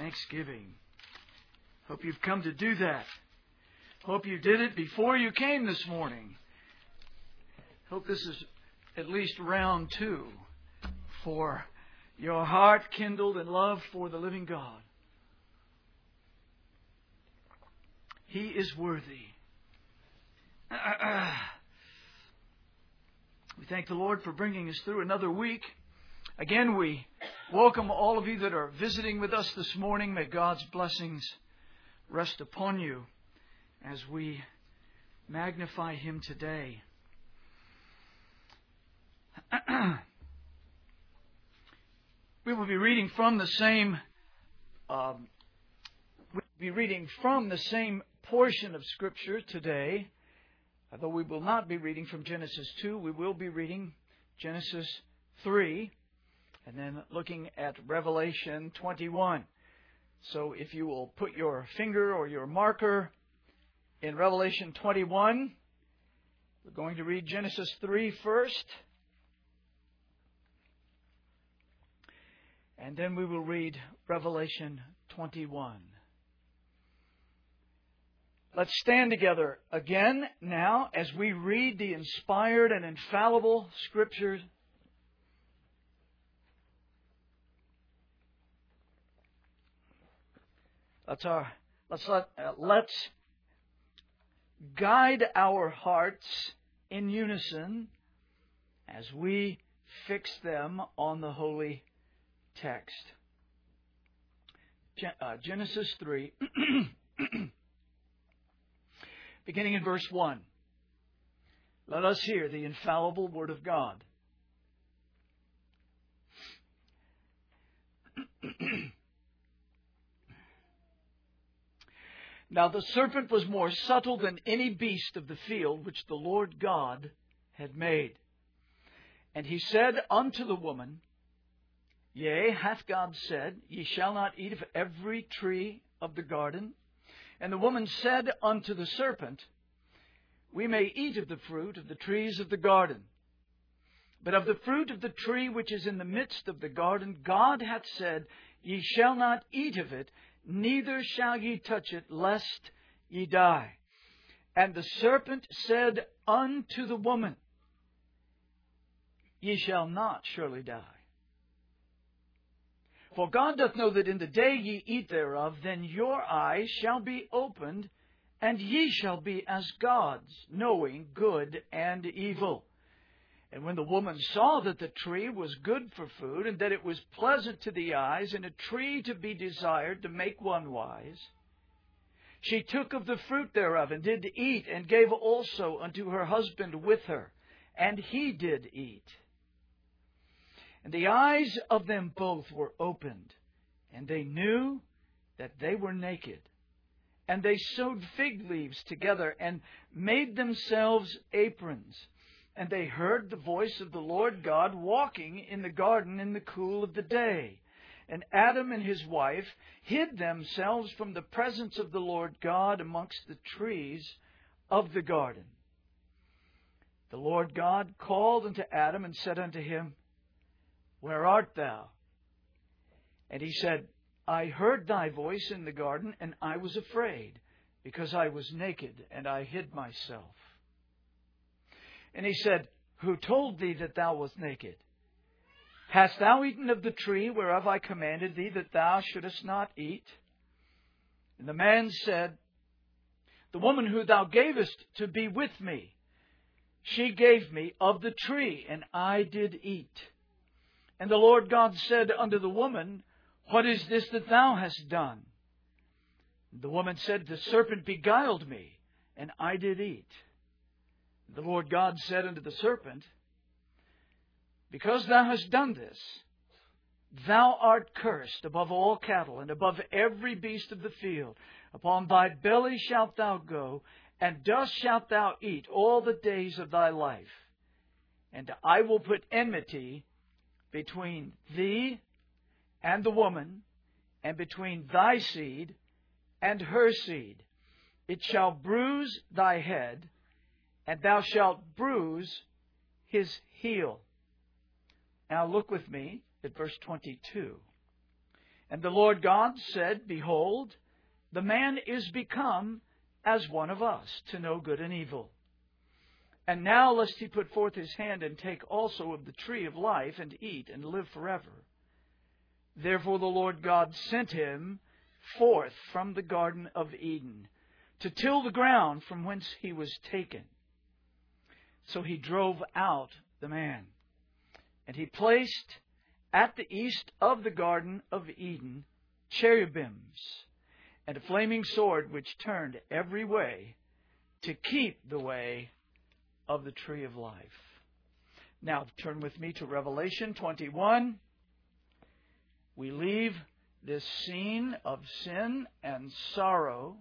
Thanksgiving. Hope you've come to do that. Hope you did it before you came this morning. Hope this is at least round 2 for your heart kindled in love for the living God. He is worthy. We thank the Lord for bringing us through another week. Again, we welcome all of you that are visiting with us this morning. May God's blessings rest upon you as we magnify Him today. We will be reading from the same portion of Scripture today. Although we will not be reading from Genesis 2, we will be reading Genesis 3 and then looking at Revelation 21. So if you will put your finger or your marker in Revelation 21, we're going to read Genesis 3 first. And then we will read Revelation 21. Let's stand together again now as we read the inspired and infallible Scriptures. Let's guide our hearts in unison as we fix them on the holy text. Genesis 3, beginning in verse 1. Let us hear the infallible Word of God. Now the serpent was more subtle than any beast of the field which the Lord God had made. And he said unto the woman, Yea, hath God said, Ye shall not eat of every tree of the garden? And the woman said unto the serpent, We may eat of the fruit of the trees of the garden. But of the fruit of the tree which is in the midst of the garden, God hath said, Ye shall not eat of it, neither shall ye touch it, lest ye die. And the serpent said unto the woman, Ye shall not surely die. For God doth know that in the day ye eat thereof, then your eyes shall be opened, and ye shall be as gods, knowing good and evil. And when the woman saw that the tree was good for food, and that it was pleasant to the eyes, and a tree to be desired to make one wise, she took of the fruit thereof, and did eat, and gave also unto her husband with her, and he did eat. And the eyes of them both were opened, and they knew that they were naked. And they sewed fig leaves together, and made themselves aprons. And they heard the voice of the Lord God walking in the garden in the cool of the day. And Adam and his wife hid themselves from the presence of the Lord God amongst the trees of the garden. The Lord God called unto Adam and said unto him, Where art thou? And he said, I heard thy voice in the garden, and I was afraid, because I was naked, and I hid myself. And he said, Who told thee that thou wast naked? Hast thou eaten of the tree whereof I commanded thee that thou shouldest not eat? And the man said, The woman who thou gavest to be with me, she gave me of the tree, and I did eat. And the Lord God said unto the woman, What is this that thou hast done? The woman said, The serpent beguiled me, and I did eat. The Lord God said unto the serpent, Because thou hast done this, thou art cursed above all cattle, and above every beast of the field. Upon thy belly shalt thou go, and dust shalt thou eat all the days of thy life. And I will put enmity between thee and the woman, and between thy seed and her seed. It shall bruise thy head, and thou shalt bruise his heel. Now look with me at verse 22. And the Lord God said, Behold, the man is become as one of us, to know good and evil. And now lest he put forth his hand and take also of the tree of life, and eat, and live forever. Therefore the Lord God sent him forth from the Garden of Eden, to till the ground from whence he was taken. So he drove out the man. And he placed at the east of the Garden of Eden cherubims, and a flaming sword which turned every way, to keep the way of the tree of life. Now turn with me to Revelation 21. We leave this scene of sin and sorrow,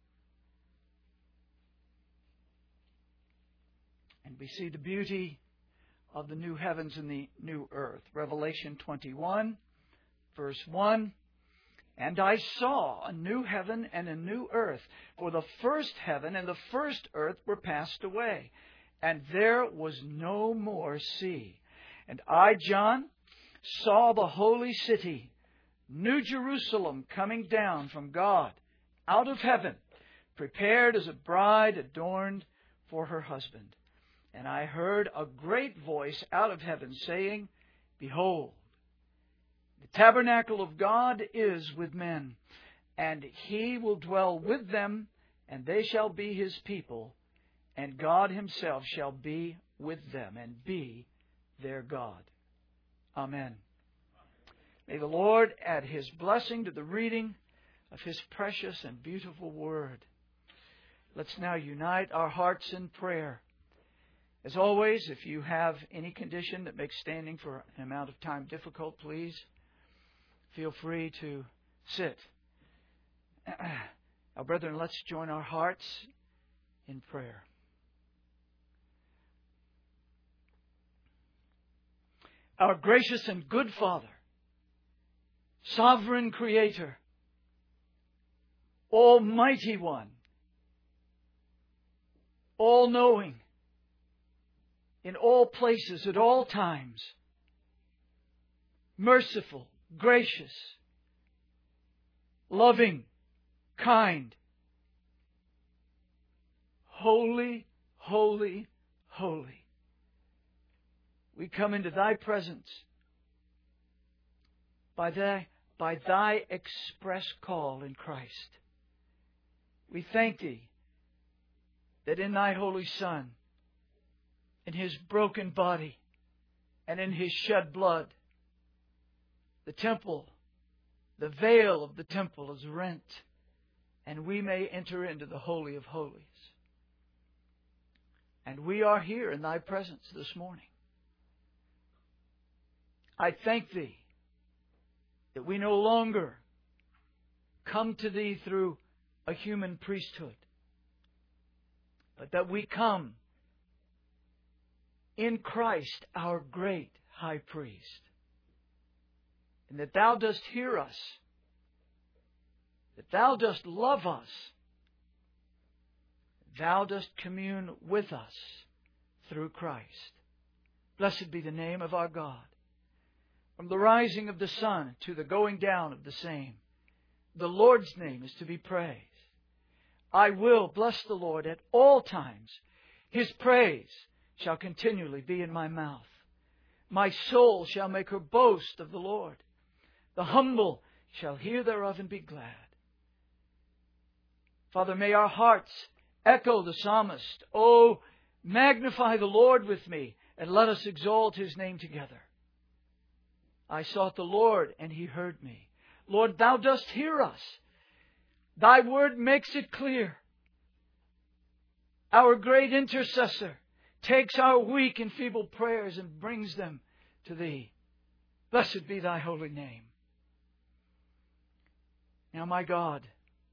and we see the beauty of the new heavens and the new earth. Revelation 21, verse 1. And I saw a new heaven and a new earth, for the first heaven and the first earth were passed away, and there was no more sea. And I, John, saw the holy city, New Jerusalem, coming down from God out of heaven, prepared as a bride adorned for her husband. And I heard a great voice out of heaven saying, Behold, the tabernacle of God is with men, and He will dwell with them, and they shall be His people, and God Himself shall be with them and be their God. Amen. May the Lord add His blessing to the reading of His precious and beautiful Word. Let's now unite our hearts in prayer. As always, if you have any condition that makes standing for an amount of time difficult, please feel free to sit. Now, brethren, let's join our hearts in prayer. Our gracious and good Father, Sovereign Creator, Almighty One, all-knowing, in all places, at all times, merciful, gracious, loving, kind, holy, holy, holy. We come into Thy presence by Thy express call in Christ. We thank Thee that in Thy Holy Son, in His broken body, and in His shed blood, the temple, the veil of the temple is rent, and we may enter into the Holy of Holies. And we are here in Thy presence this morning. I thank Thee that we no longer come to Thee through a human priesthood, but that we come in Christ, our great high priest, and that Thou dost hear us, that Thou dost love us, Thou dost commune with us through Christ. Blessed be the name of our God. From the rising of the sun to the going down of the same, the Lord's name is to be praised. I will bless the Lord at all times. His praise shall continually be in my mouth. My soul shall make her boast of the Lord. The humble shall hear thereof and be glad. Father, may our hearts echo the psalmist. Oh, magnify the Lord with me, and let us exalt His name together. I sought the Lord, and He heard me. Lord, Thou dost hear us. Thy word makes it clear. Our great intercessor takes our weak and feeble prayers and brings them to Thee. Blessed be Thy holy name. Now, my God,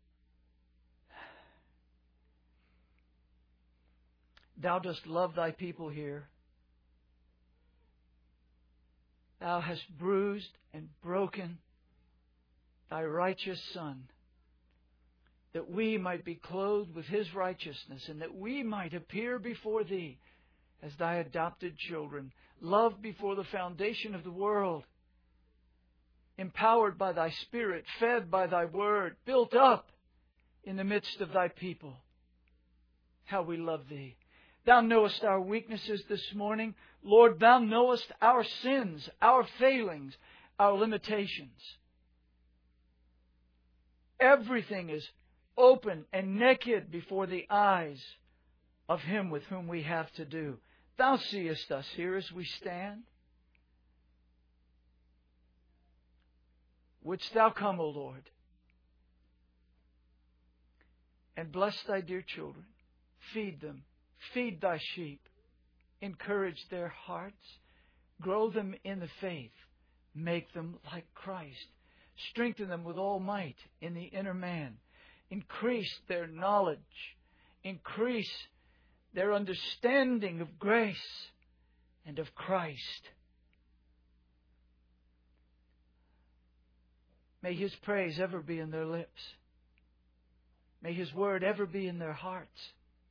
Thou dost love Thy people here. Thou hast bruised and broken Thy righteous Son, that we might be clothed with His righteousness, and that we might appear before Thee as Thy adopted children, loved before the foundation of the world, empowered by Thy Spirit, fed by Thy Word, built up in the midst of Thy people. How we love Thee. Thou knowest our weaknesses this morning. Lord, Thou knowest our sins, our failings, our limitations. Everything is open and naked before the eyes of Him with whom we have to do. Thou seest us here as we stand. Wouldst Thou come, O Lord, and bless Thy dear children. Feed them. Feed Thy sheep. Encourage their hearts. Grow them in the faith. Make them like Christ. Strengthen them with all might in the inner man. Increase their knowledge. Increase their understanding of grace and of Christ. May His praise ever be in their lips. May His word ever be in their hearts.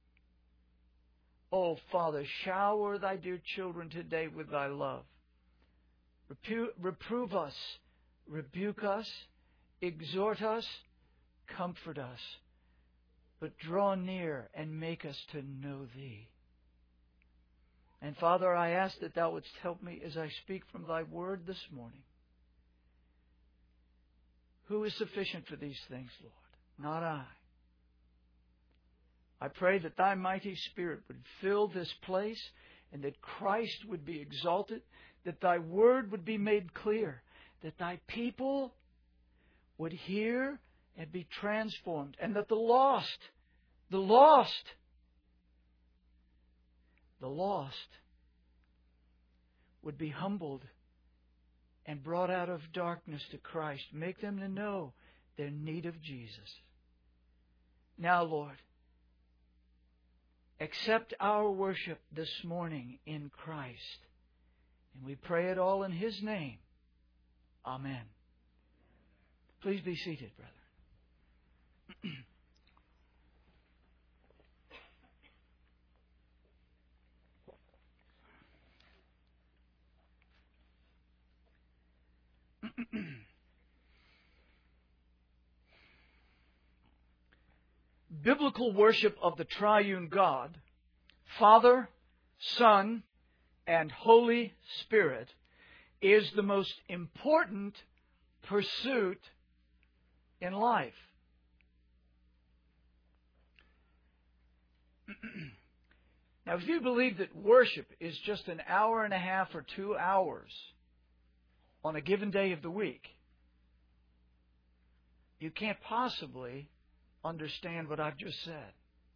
Oh, Father, shower Thy dear children today with Thy love. Reprove us, rebuke us, exhort us, comfort us, but draw near and make us to know Thee. And Father, I ask that Thou wouldst help me as I speak from Thy word this morning. Who is sufficient for these things, Lord? Not I. I pray that Thy mighty Spirit would fill this place and that Christ would be exalted, that Thy word would be made clear, that Thy people would hear and be transformed, and that the lost would be humbled and brought out of darkness to Christ. Make them to know their need of Jesus. Now, Lord, accept our worship this morning in Christ. And we pray it all in His name. Amen. Please be seated, brethren. Biblical worship of the triune God, Father, Son, and Holy Spirit, is the most important pursuit in life. Now, if you believe that worship is just an hour and a half or 2 hours on a given day of the week, you can't possibly understand what I've just said.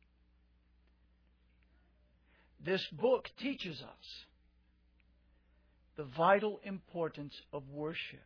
This book teaches us the vital importance of worship.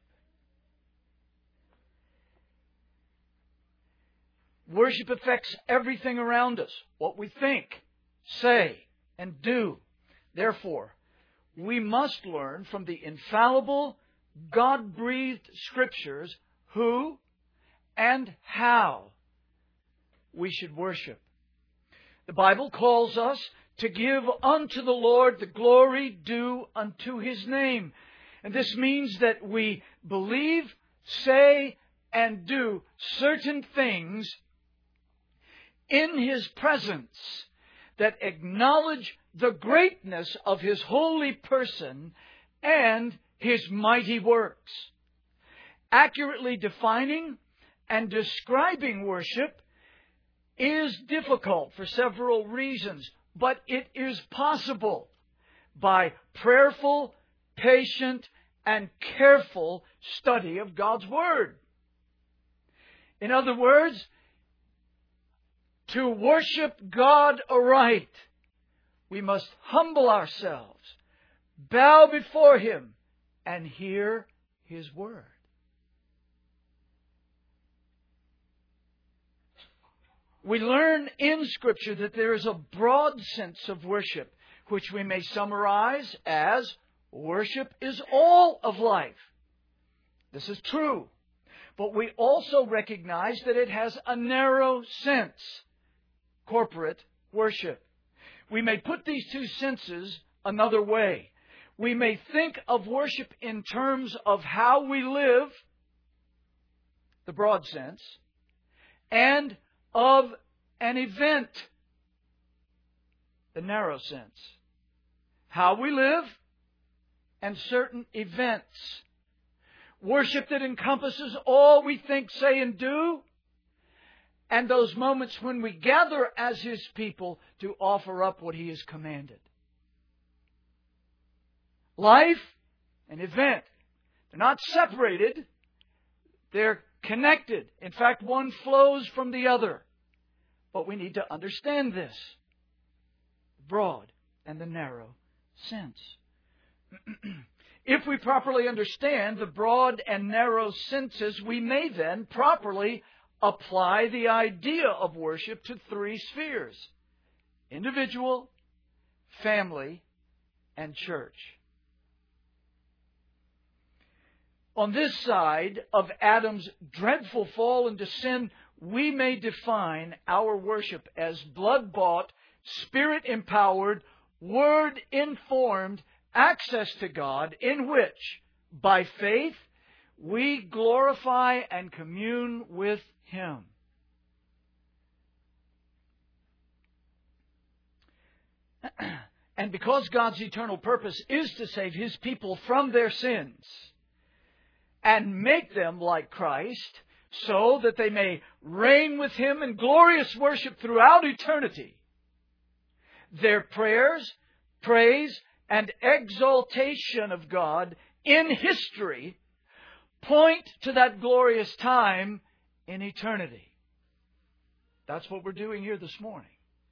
Worship affects everything around us, what we think, say, and do. Therefore, we must learn from the infallible, God-breathed Scriptures who and how we should worship. The Bible calls us to give unto the Lord the glory due unto His name. And this means that we believe, say, and do certain things in His presence that acknowledge the greatness of His holy person and His mighty works. Accurately defining and describing worship is difficult for several reasons, but it is possible by prayerful, patient, and careful study of God's Word. In other words, to worship God aright, we must humble ourselves, bow before Him, and hear His Word. We learn in Scripture that there is a broad sense of worship, which we may summarize as worship is all of life. This is true. But we also recognize that it has a narrow sense, corporate worship. We may put these two senses another way. We may think of worship in terms of how we live the broad sense, and of an event, the narrow sense. How we live and certain events. Worship that encompasses all we think, say, and do, and those moments when we gather as His people to offer up what He has commanded. Life and event. They're not separated. They're connected. In fact, one flows from the other. But we need to understand this. The broad and the narrow sense. If we properly understand the broad and narrow senses, we may then properly apply the idea of worship to three spheres: individual, family, and church. On this side of Adam's dreadful fall into sin, we may define our worship as blood-bought, Spirit-empowered, Word-informed access to God, in which, by faith, we glorify and commune with Him. And because God's eternal purpose is to save His people from their sins and make them like Christ, so that they may reign with Him in glorious worship throughout eternity, their prayers, praise, and exaltation of God in history point to that glorious time in eternity. That's what we're doing here this morning.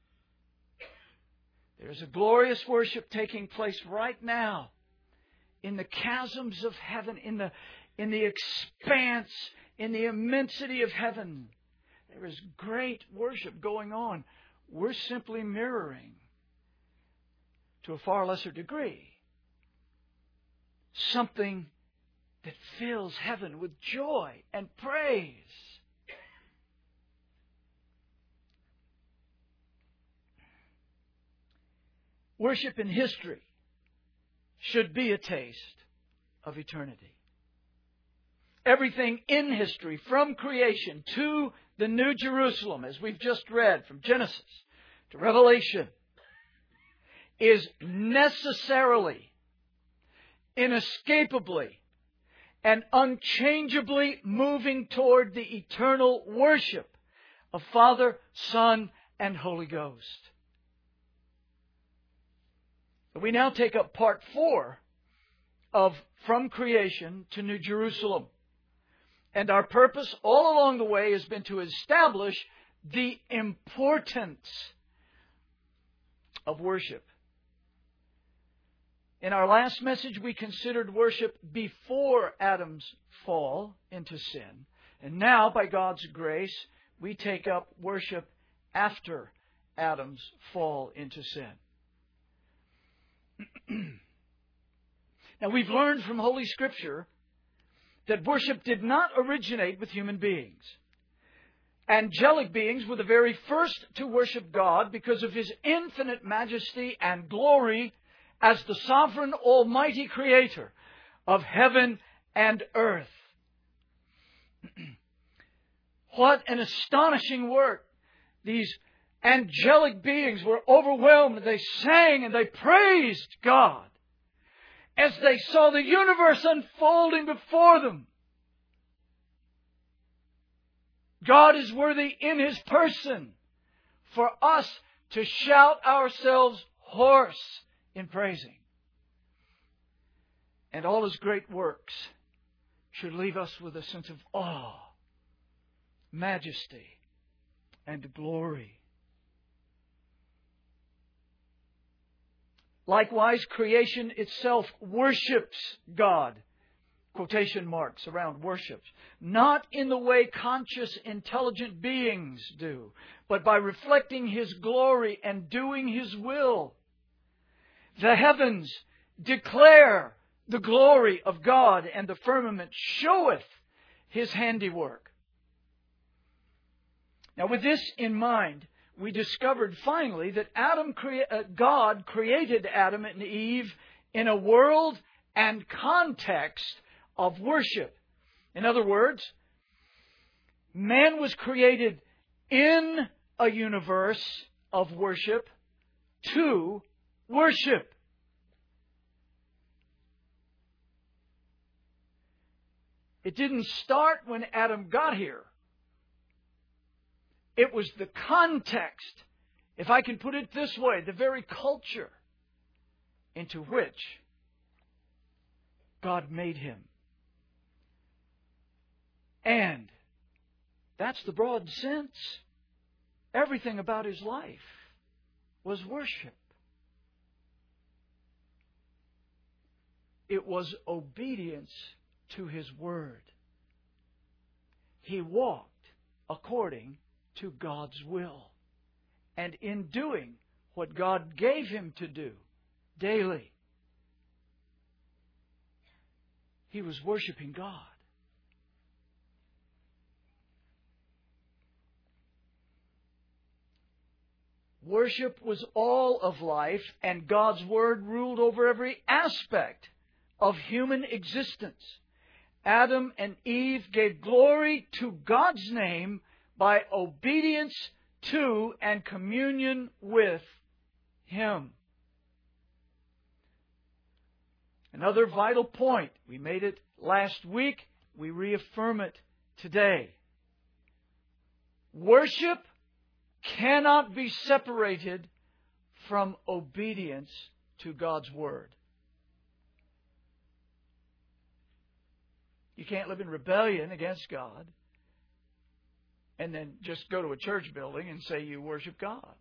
There's a glorious worship taking place right now in the chasms of heaven, in the expanse, in the immensity of heaven. There is great worship going on. We're simply mirroring, to a far lesser degree, something that fills heaven with joy and praise. Worship in history should be a taste of eternity. Everything in history, from creation to the New Jerusalem, as we've just read from Genesis to Revelation, is necessarily, inescapably, and unchangeably moving toward the eternal worship of Father, Son, and Holy Ghost. We now take up part 4 of From Creation to New Jerusalem. And our purpose all along the way has been to establish the importance of worship. In our last message, we considered worship before Adam's fall into sin. And now, by God's grace, we take up worship after Adam's fall into sin. Now, we've learned from Holy Scripture that worship did not originate with human beings. Angelic beings were the very first to worship God because of His infinite majesty and glory as the sovereign, almighty Creator of heaven and earth. What an astonishing work. These angelic beings were overwhelmed. They sang and they praised God as they saw the universe unfolding before them. God is worthy in His person for us to shout ourselves hoarse in praising. And all His great works should leave us with a sense of awe, majesty, and glory. Likewise, creation itself worships God. Quotation marks around worships. Not in the way conscious, intelligent beings do, but by reflecting His glory and doing His will. The heavens declare the glory of God, and the firmament showeth His handiwork. Now, with this in mind, we discovered finally that God created Adam and Eve in a world and context of worship. In other words, Man was created in a universe of worship to worship. It didn't start when Adam got here. It was the context, if I can put it this way, the very culture into which God made him. And that's the broad sense. Everything about his life was worship. It was obedience to His Word. He walked according to God's will. And in doing what God gave him to do daily, he was worshiping God. Worship was all of life, and God's Word ruled over every aspect of human existence. Adam and Eve gave glory to God's name by obedience to and communion with Him. Another vital point, we made it last week, we reaffirm it today. Worship cannot be separated from obedience to God's Word. You can't live in rebellion against God and then just go to a church building and say you worship God.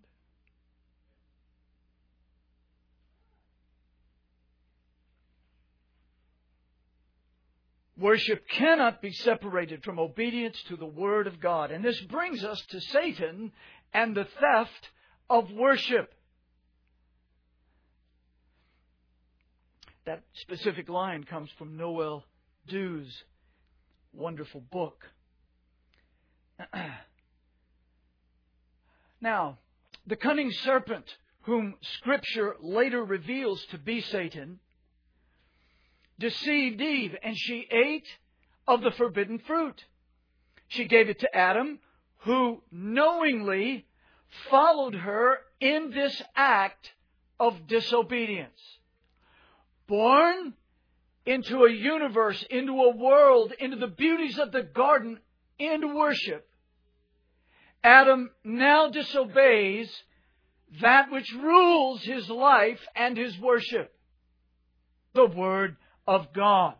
Worship cannot be separated from obedience to the Word of God. And this brings us to Satan and the theft of worship. That specific line comes from Noel Dew's wonderful book. Now, the cunning serpent, whom Scripture later reveals to be Satan, deceived Eve, and she ate of the forbidden fruit. She gave it to Adam, who knowingly followed her in this act of disobedience. Born into a universe, into a world, into the beauties of the garden, into worship, Adam now disobeys that which rules his life and his worship, the Word of God.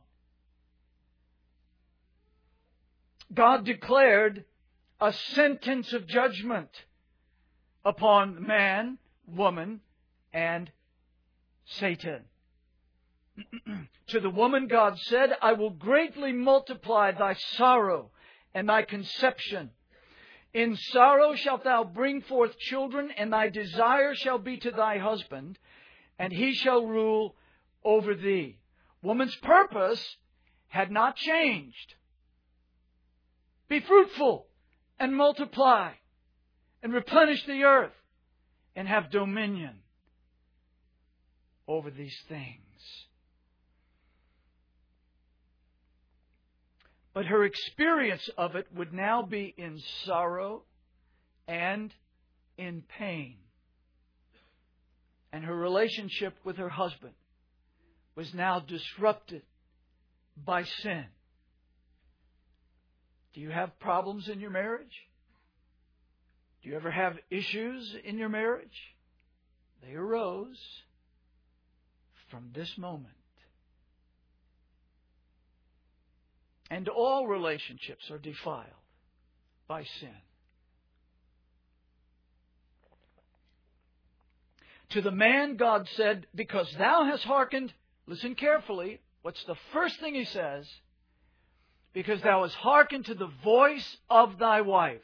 God declared a sentence of judgment upon man, woman, and Satan. To the woman God said, I will greatly multiply thy sorrow and thy conception. In sorrow shalt thou bring forth children, and thy desire shall be to thy husband, and he shall rule over thee. Woman's purpose had not changed. Be fruitful and multiply and replenish the earth and have dominion over these things. But her experience of it would now be in sorrow and in pain. And her relationship with her husband was now disrupted by sin. Do you have problems in your marriage? Do you ever have issues in your marriage? They arose from this moment. And all relationships are defiled by sin. To the man, God said, because thou hast hearkened, listen carefully, what's the first thing He says? Because thou hast hearkened to the voice of thy wife.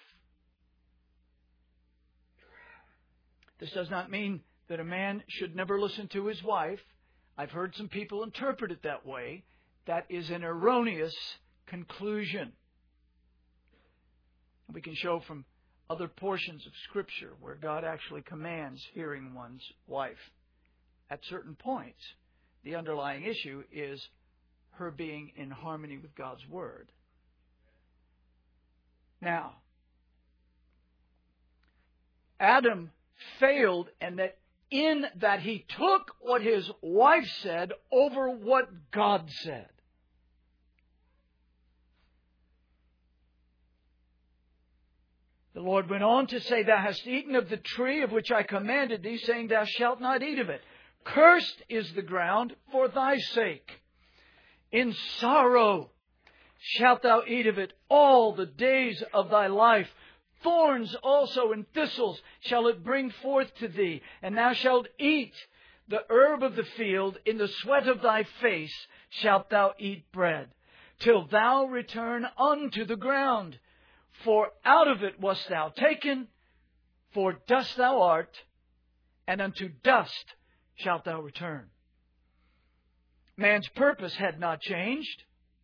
This does not mean that a man should never listen to his wife. I've heard some people interpret it that way. That is an erroneous conclusion. We can show from other portions of Scripture where God actually commands hearing one's wife. At certain points, the underlying issue is her being in harmony with God's Word. Now, Adam failed, and that in that he took what his wife said over what God said. The Lord went on to say, Thou hast eaten of the tree of which I commanded thee, saying, Thou shalt not eat of it. Cursed is the ground for thy sake. In sorrow shalt thou eat of it all the days of thy life. Thorns also and thistles shall it bring forth to thee, and thou shalt eat the herb of the field. In the sweat of thy face shalt thou eat bread, till thou return unto the ground. For out of it wast thou taken, for dust thou art, and unto dust shalt thou return. Man's purpose had not changed,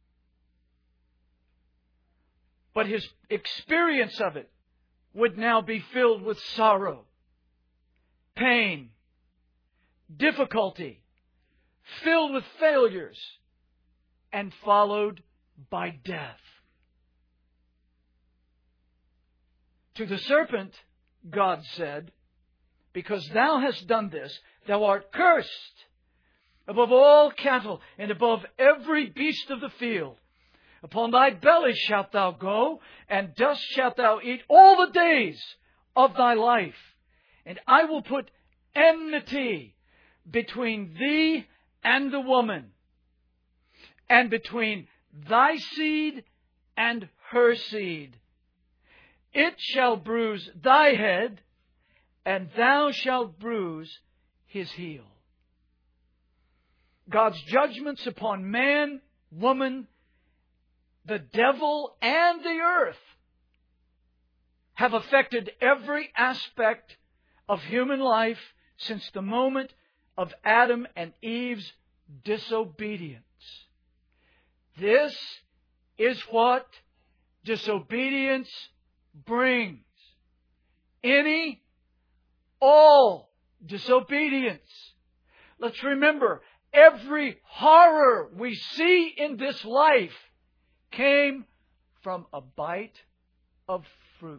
but his experience of it would now be filled with sorrow, pain, difficulty, filled with failures, and followed by death. To the serpent, God said, Because thou hast done this, thou art cursed above all cattle and above every beast of the field. Upon thy belly shalt thou go, and dust shalt thou eat all the days of thy life. And I will put enmity between thee and the woman, and between thy seed and her seed. It shall bruise thy head, and thou shalt bruise his heel. God's judgments upon man, woman, the devil, and the earth have affected every aspect of human life since the moment of Adam and Eve's disobedience. This is what disobedience brings. All disobedience. Let's remember, every horror we see in this life came from a bite of fruit.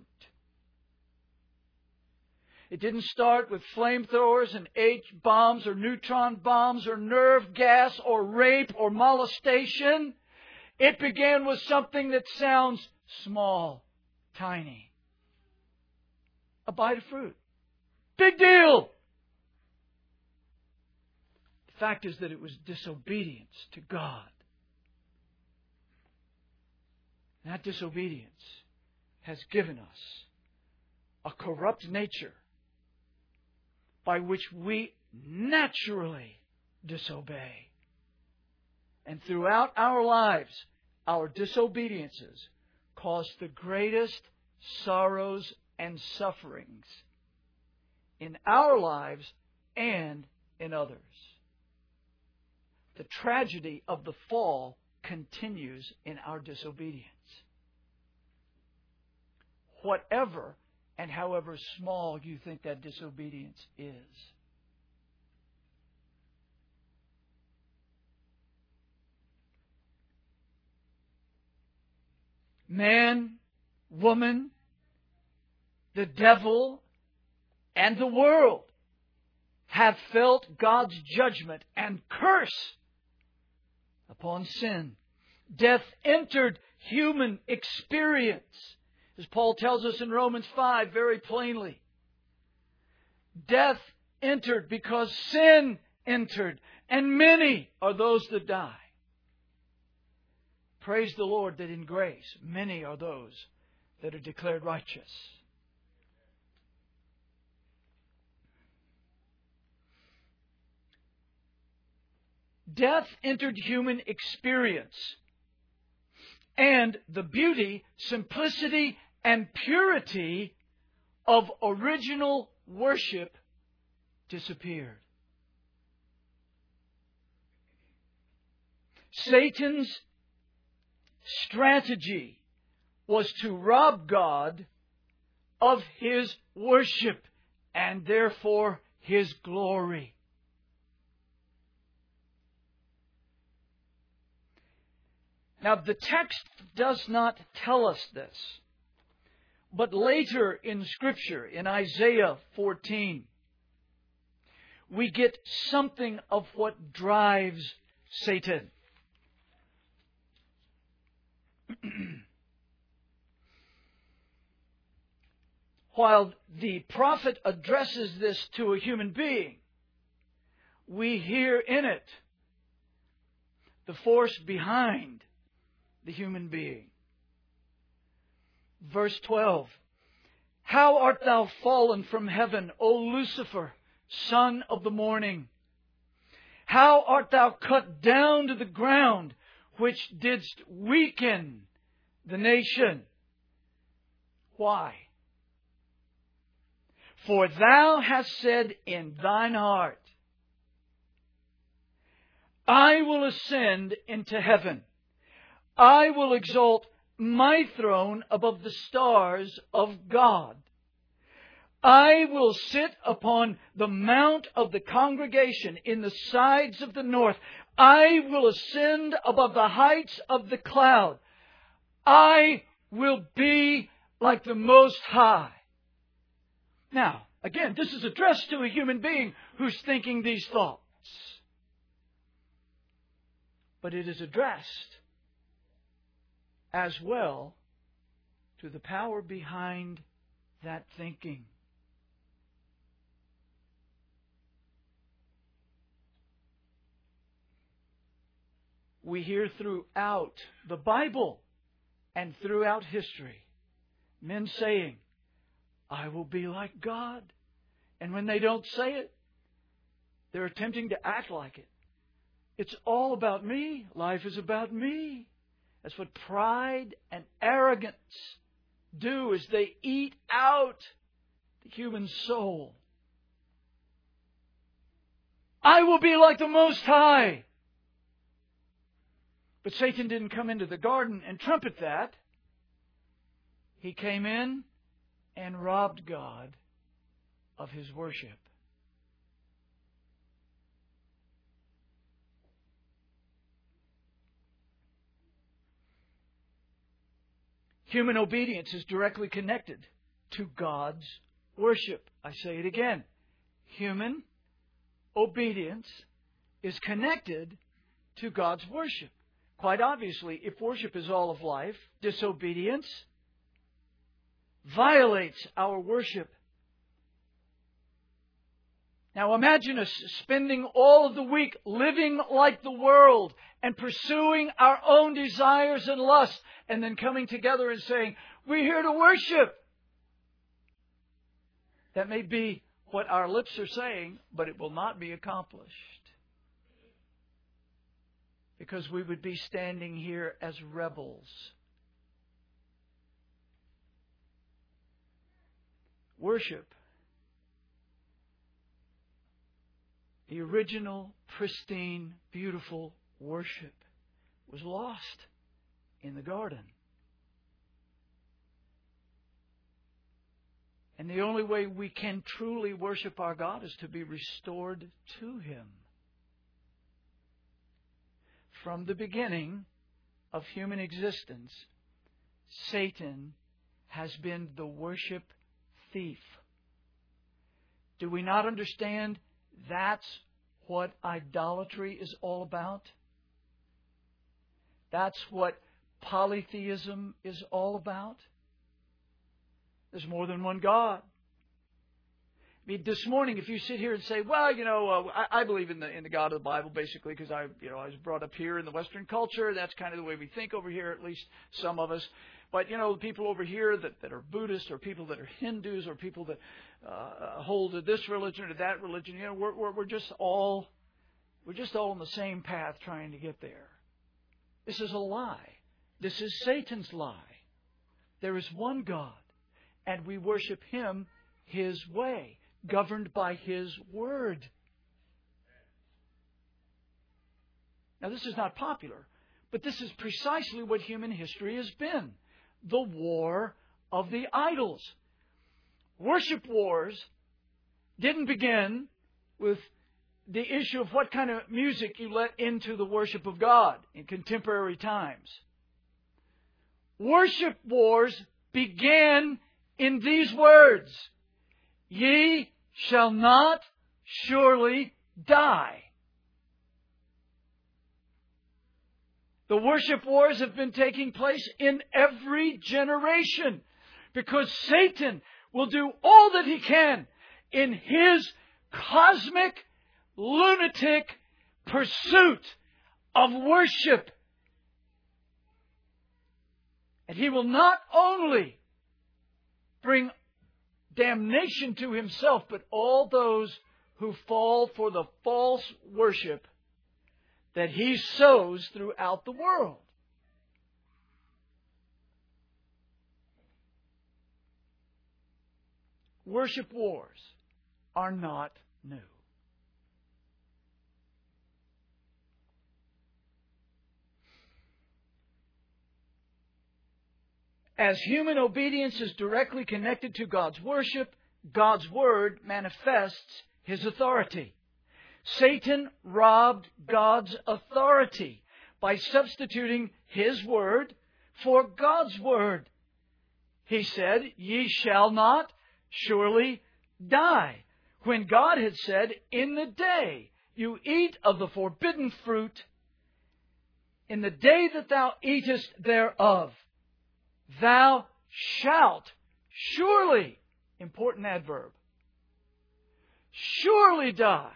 It didn't start with flamethrowers and H-bombs or neutron bombs or nerve gas or rape or molestation. It began with something that sounds small, tiny. A bite of fruit. Big deal! The fact is that it was disobedience to God. That disobedience has given us a corrupt nature by which we naturally disobey. And throughout our lives, our disobediences cause the greatest sorrows and sufferings in our lives and in others. The tragedy of the fall continues in our disobedience. Whatever and however small you think that disobedience is. Man, woman, the devil, and the world have felt God's judgment and curse upon sin. Death entered human experience, as Paul tells us in Romans 5 very plainly. Death entered because sin entered, and many are those that die. Praise the Lord that in grace, many are those that are declared righteous. Death entered human experience, and the beauty, simplicity, and purity of original worship disappeared. Satan's strategy was to rob God of His worship and therefore His glory. Now, the text does not tell us this, But later in Scripture, in Isaiah 14, we get something of what drives Satan. While the prophet addresses this to a human being, we hear in it the force behind the human being. Verse 12. How art thou fallen from heaven, O Lucifer, son of the morning? How art thou cut down to the ground, which didst weaken the nation? Why? For thou hast said in thine heart, I will ascend into heaven. I will exalt my throne above the stars of God. I will sit upon the mount of the congregation in the sides of the north. I will ascend above the heights of the cloud. I will be like the Most High. Now, again, this is addressed to a human being who's thinking these thoughts. But it is addressed as well to the power behind that thinking. We hear throughout the Bible and throughout history men saying, I will be like God. And when they don't say it, they're attempting to act like it. It's all about me. Life is about me. That's what pride and arrogance do, is they eat out the human soul. I will be like the Most High. But Satan didn't come into the garden and trumpet that. He came in and robbed God of His worship. Human obedience is directly connected to God's worship. I say it again. Human obedience is connected to God's worship. Quite obviously, if worship is all of life, disobedience violates our worship. Now imagine us spending all of the week living like the world and pursuing our own desires and lusts, and then coming together and saying, we're here to worship. That may be what our lips are saying, but it will not be accomplished. Because we would be standing here as rebels. Worship, the original, pristine, beautiful worship, was lost in the garden. And the only way we can truly worship our God is to be restored to Him. From the beginning of human existence, Satan has been the worship thief. Do we not understand that's what idolatry is all about? That's what polytheism is all about. There's more than one God. I mean, this morning, if you sit here and say, well, I believe in the God of the Bible, basically, because I was brought up here in the Western culture. That's kind of the way we think over here, at least some of us. But, the people over here that are Buddhists, or people that are Hindus, or people that hold to this religion or that religion, we're just all on the same path trying to get there. This is a lie. This is Satan's lie. There is one God, and we worship Him His way, governed by His Word. Now, this is not popular, but this is precisely what human history has been. The war of the idols. Worship wars didn't begin with the issue of what kind of music you let into the worship of God in contemporary times. Worship wars began in these words, "Ye shall not surely die." The worship wars have been taking place in every generation because Satan will do all that he can in his cosmic, lunatic pursuit of worship. And he will not only bring damnation to himself, but all those who fall for the false worship that he sows throughout the world. Worship wars are not new. As human obedience is directly connected to God's worship, God's Word manifests His authority. Satan robbed God's authority by substituting His Word for God's Word. He said, "Ye shall not surely die," when God had said, "In the day you eat of the forbidden fruit, in the day that thou eatest thereof, thou shalt surely," important adverb, "surely die."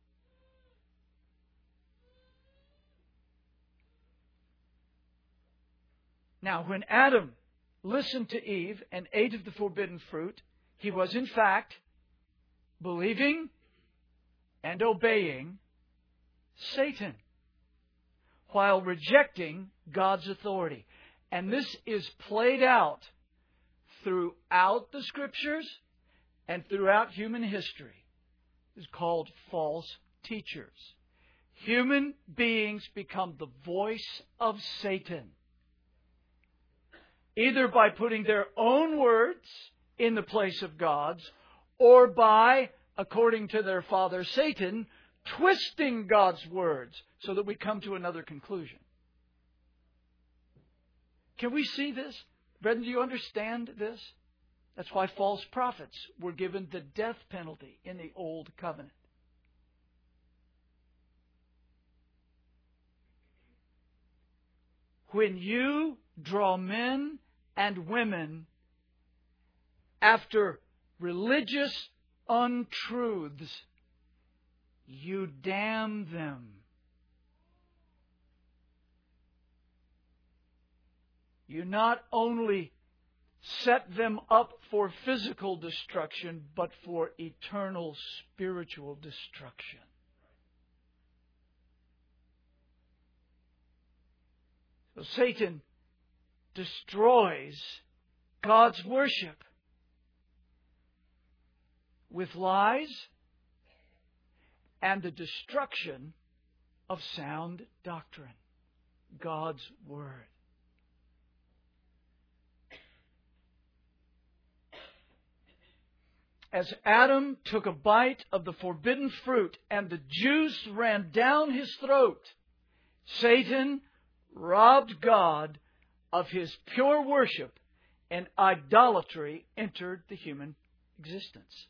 Now, when Adam listened to Eve and ate of the forbidden fruit, he was in fact believing and obeying Satan while rejecting God's authority. And this is played out throughout the Scriptures and throughout human history. It's called false teachers. Human beings become the voice of Satan, either by putting their own words in the place of God's, or by, according to their father Satan, twisting God's words so that we come to another conclusion. Can we see this? Brethren, do you understand this? That's why false prophets were given the death penalty in the Old Covenant. When you draw men and women after religious untruths, you damn them. You not only set them up for physical destruction, but for eternal spiritual destruction. So Satan destroys God's worship with lies and the destruction of sound doctrine, God's Word. As Adam took a bite of the forbidden fruit and the juice ran down his throat, Satan robbed God of His pure worship, and idolatry entered the human existence.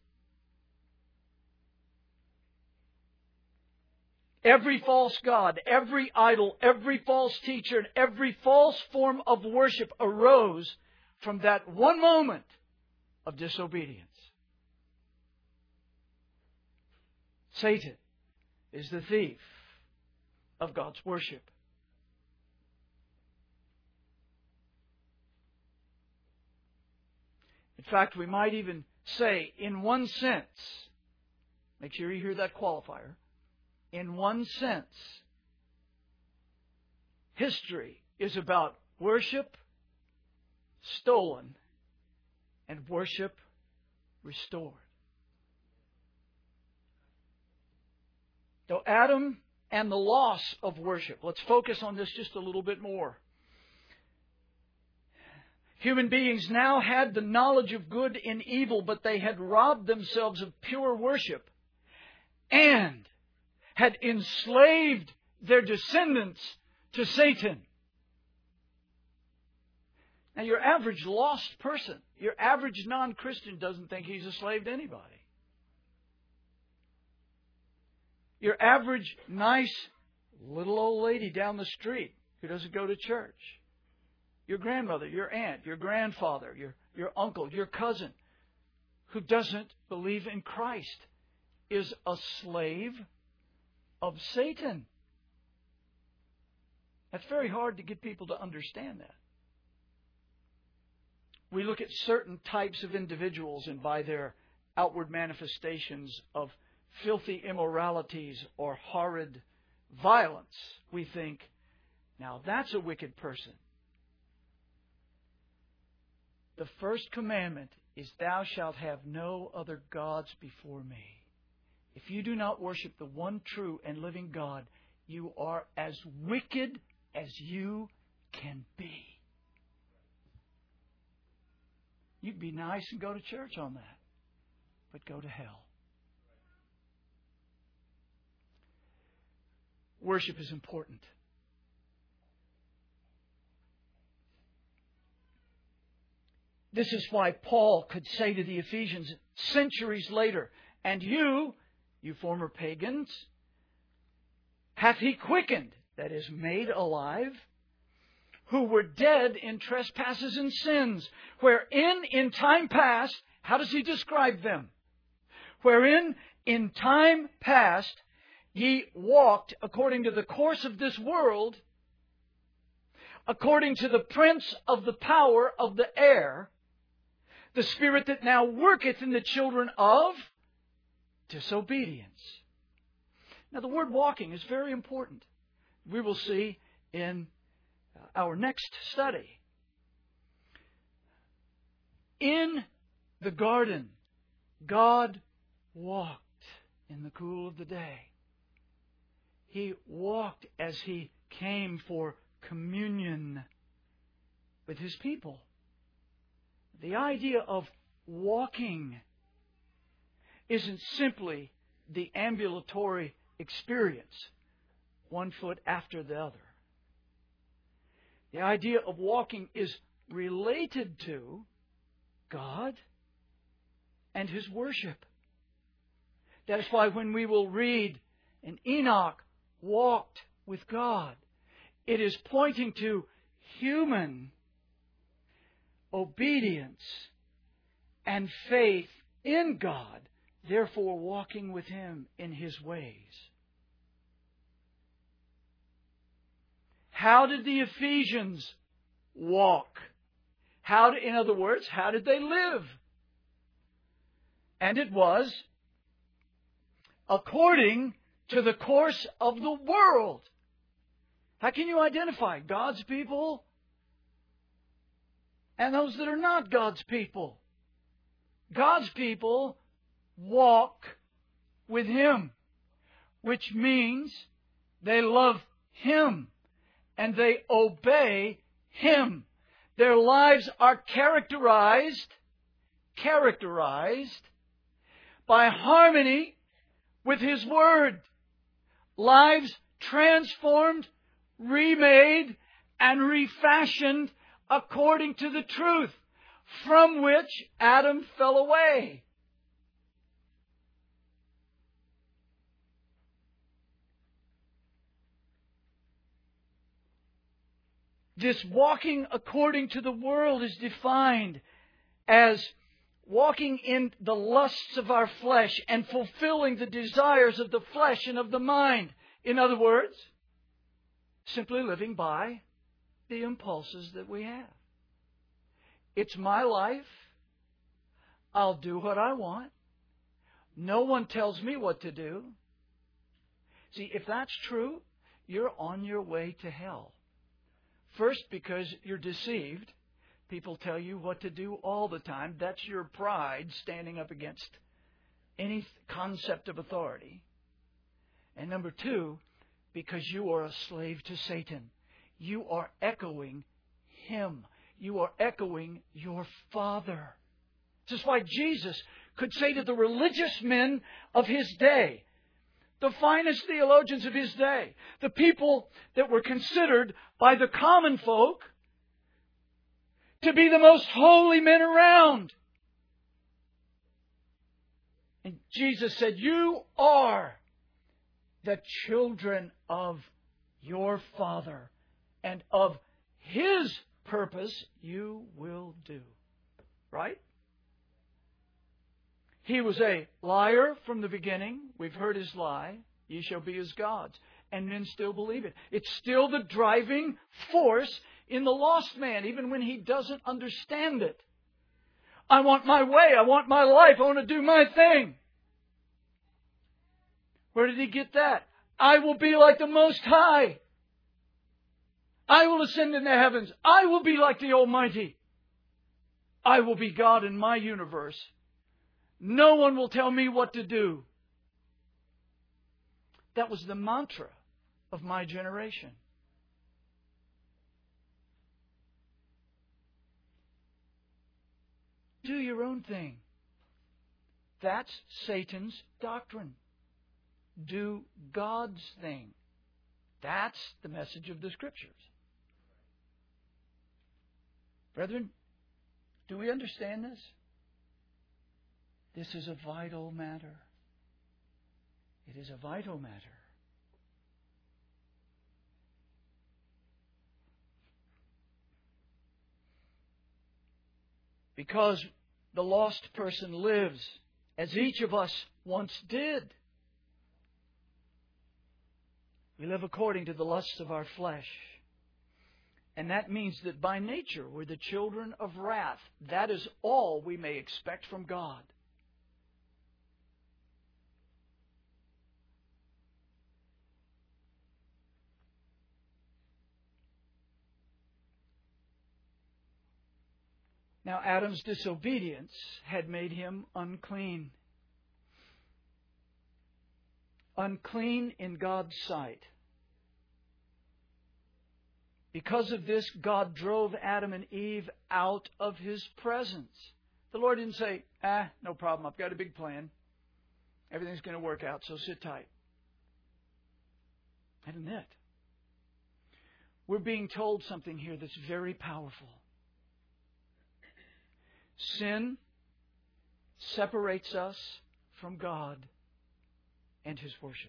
Every false god, every idol, every false teacher, and every false form of worship arose from that one moment of disobedience. Satan is the thief of God's worship. In fact, we might even say, in one sense, make sure you hear that qualifier, in one sense, history is about worship stolen and worship restored. So Adam and the loss of worship. Let's focus on this just a little bit more. Human beings now had the knowledge of good and evil, but they had robbed themselves of pure worship and had enslaved their descendants to Satan. Now, your average lost person, your average non-Christian doesn't think he's a slave to anybody. Your average nice little old lady down the street who doesn't go to church, your grandmother, your aunt, your grandfather, your uncle, your cousin who doesn't believe in Christ is a slave of Satan. That's very hard to get people to understand that. We look at certain types of individuals, and by their outward manifestations of filthy immoralities or horrid violence, we think, now that's a wicked person. The first commandment is, thou shalt have no other gods before me. If you do not worship the one true and living God, you are as wicked as you can be. You can be nice and go to church on that, but go to hell. Worship is important. This is why Paul could say to the Ephesians centuries later, and you former pagans, hath he quickened, that is, made alive, who were dead in trespasses and sins, wherein in time past, how does he describe them? Wherein in time past ye walked according to the course of this world, according to the prince of the power of the air, the spirit that now worketh in the children of disobedience. Now, the word walking is very important. We will see in our next study. In the garden, God walked in the cool of the day. He walked as He came for communion with His people. The idea of walking isn't simply the ambulatory experience, one foot after the other. The idea of walking is related to God and His worship. That is why when we will read, and Enoch walked with God, it is pointing to human obedience and faith in God, therefore walking with Him in His ways. How did the Ephesians walk? In other words, how did they live? And it was according to the course of the world. How can you identify God's people and those that are not God's people? God's people walk with Him, which means they love Him and they obey Him. Their lives are characterized by harmony with His Word. Lives transformed, remade, and refashioned according to the truth from which Adam fell away. This walking according to the world is defined as walking in the lusts of our flesh and fulfilling the desires of the flesh and of the mind. In other words, simply living by the impulses that we have. It's my life. I'll do what I want. No one tells me what to do. See, if that's true, you're on your way to hell. First, because you're deceived. People tell you what to do all the time. That's your pride standing up against any concept of authority. And number two, because you are a slave to Satan. You are echoing him. You are echoing your father. This is why Jesus could say to the religious men of His day, the finest theologians of His day, the people that were considered by the common folk to be the most holy men around. And Jesus said, you are the children of your Father, and of His purpose you will do. Right? He was a liar from the beginning. We've heard his lie. Ye shall be as gods. And men still believe it. It's still the driving force in the lost man, even when he doesn't understand it. I want my way. I want my life. I want to do my thing. Where did he get that? I will be like the Most High. I will ascend in the heavens. I will be like the Almighty. I will be God in my universe. No one will tell me what to do. That was the mantra of my generation. Do your own thing. That's Satan's doctrine. Do God's thing. That's the message of the Scriptures. Brethren, do we understand this? This is a vital matter. It is a vital matter. Because the lost person lives as each of us once did. We live according to the lusts of our flesh. And that means that by nature we're the children of wrath. That is all we may expect from God. Now, Adam's disobedience had made him unclean. Unclean in God's sight. Because of this, God drove Adam and Eve out of His presence. The Lord didn't say, no problem, I've got a big plan. Everything's going to work out, so sit tight. That isn't it. We're being told something here that's very powerful. Sin separates us from God and His worship.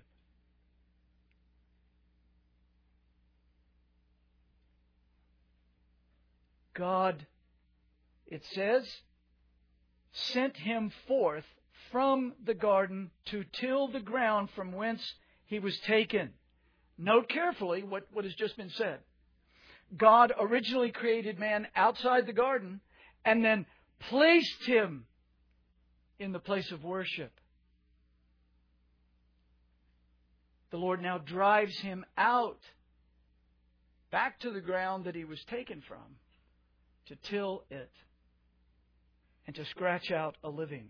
God, it says, sent him forth from the garden to till the ground from whence he was taken. Note carefully what has just been said. God originally created man outside the garden and then placed him in the place of worship. The Lord now drives him out, back to the ground that he was taken from, to till it and to scratch out a living.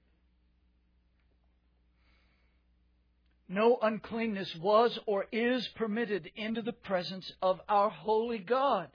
No uncleanness was or is permitted into the presence of our holy God.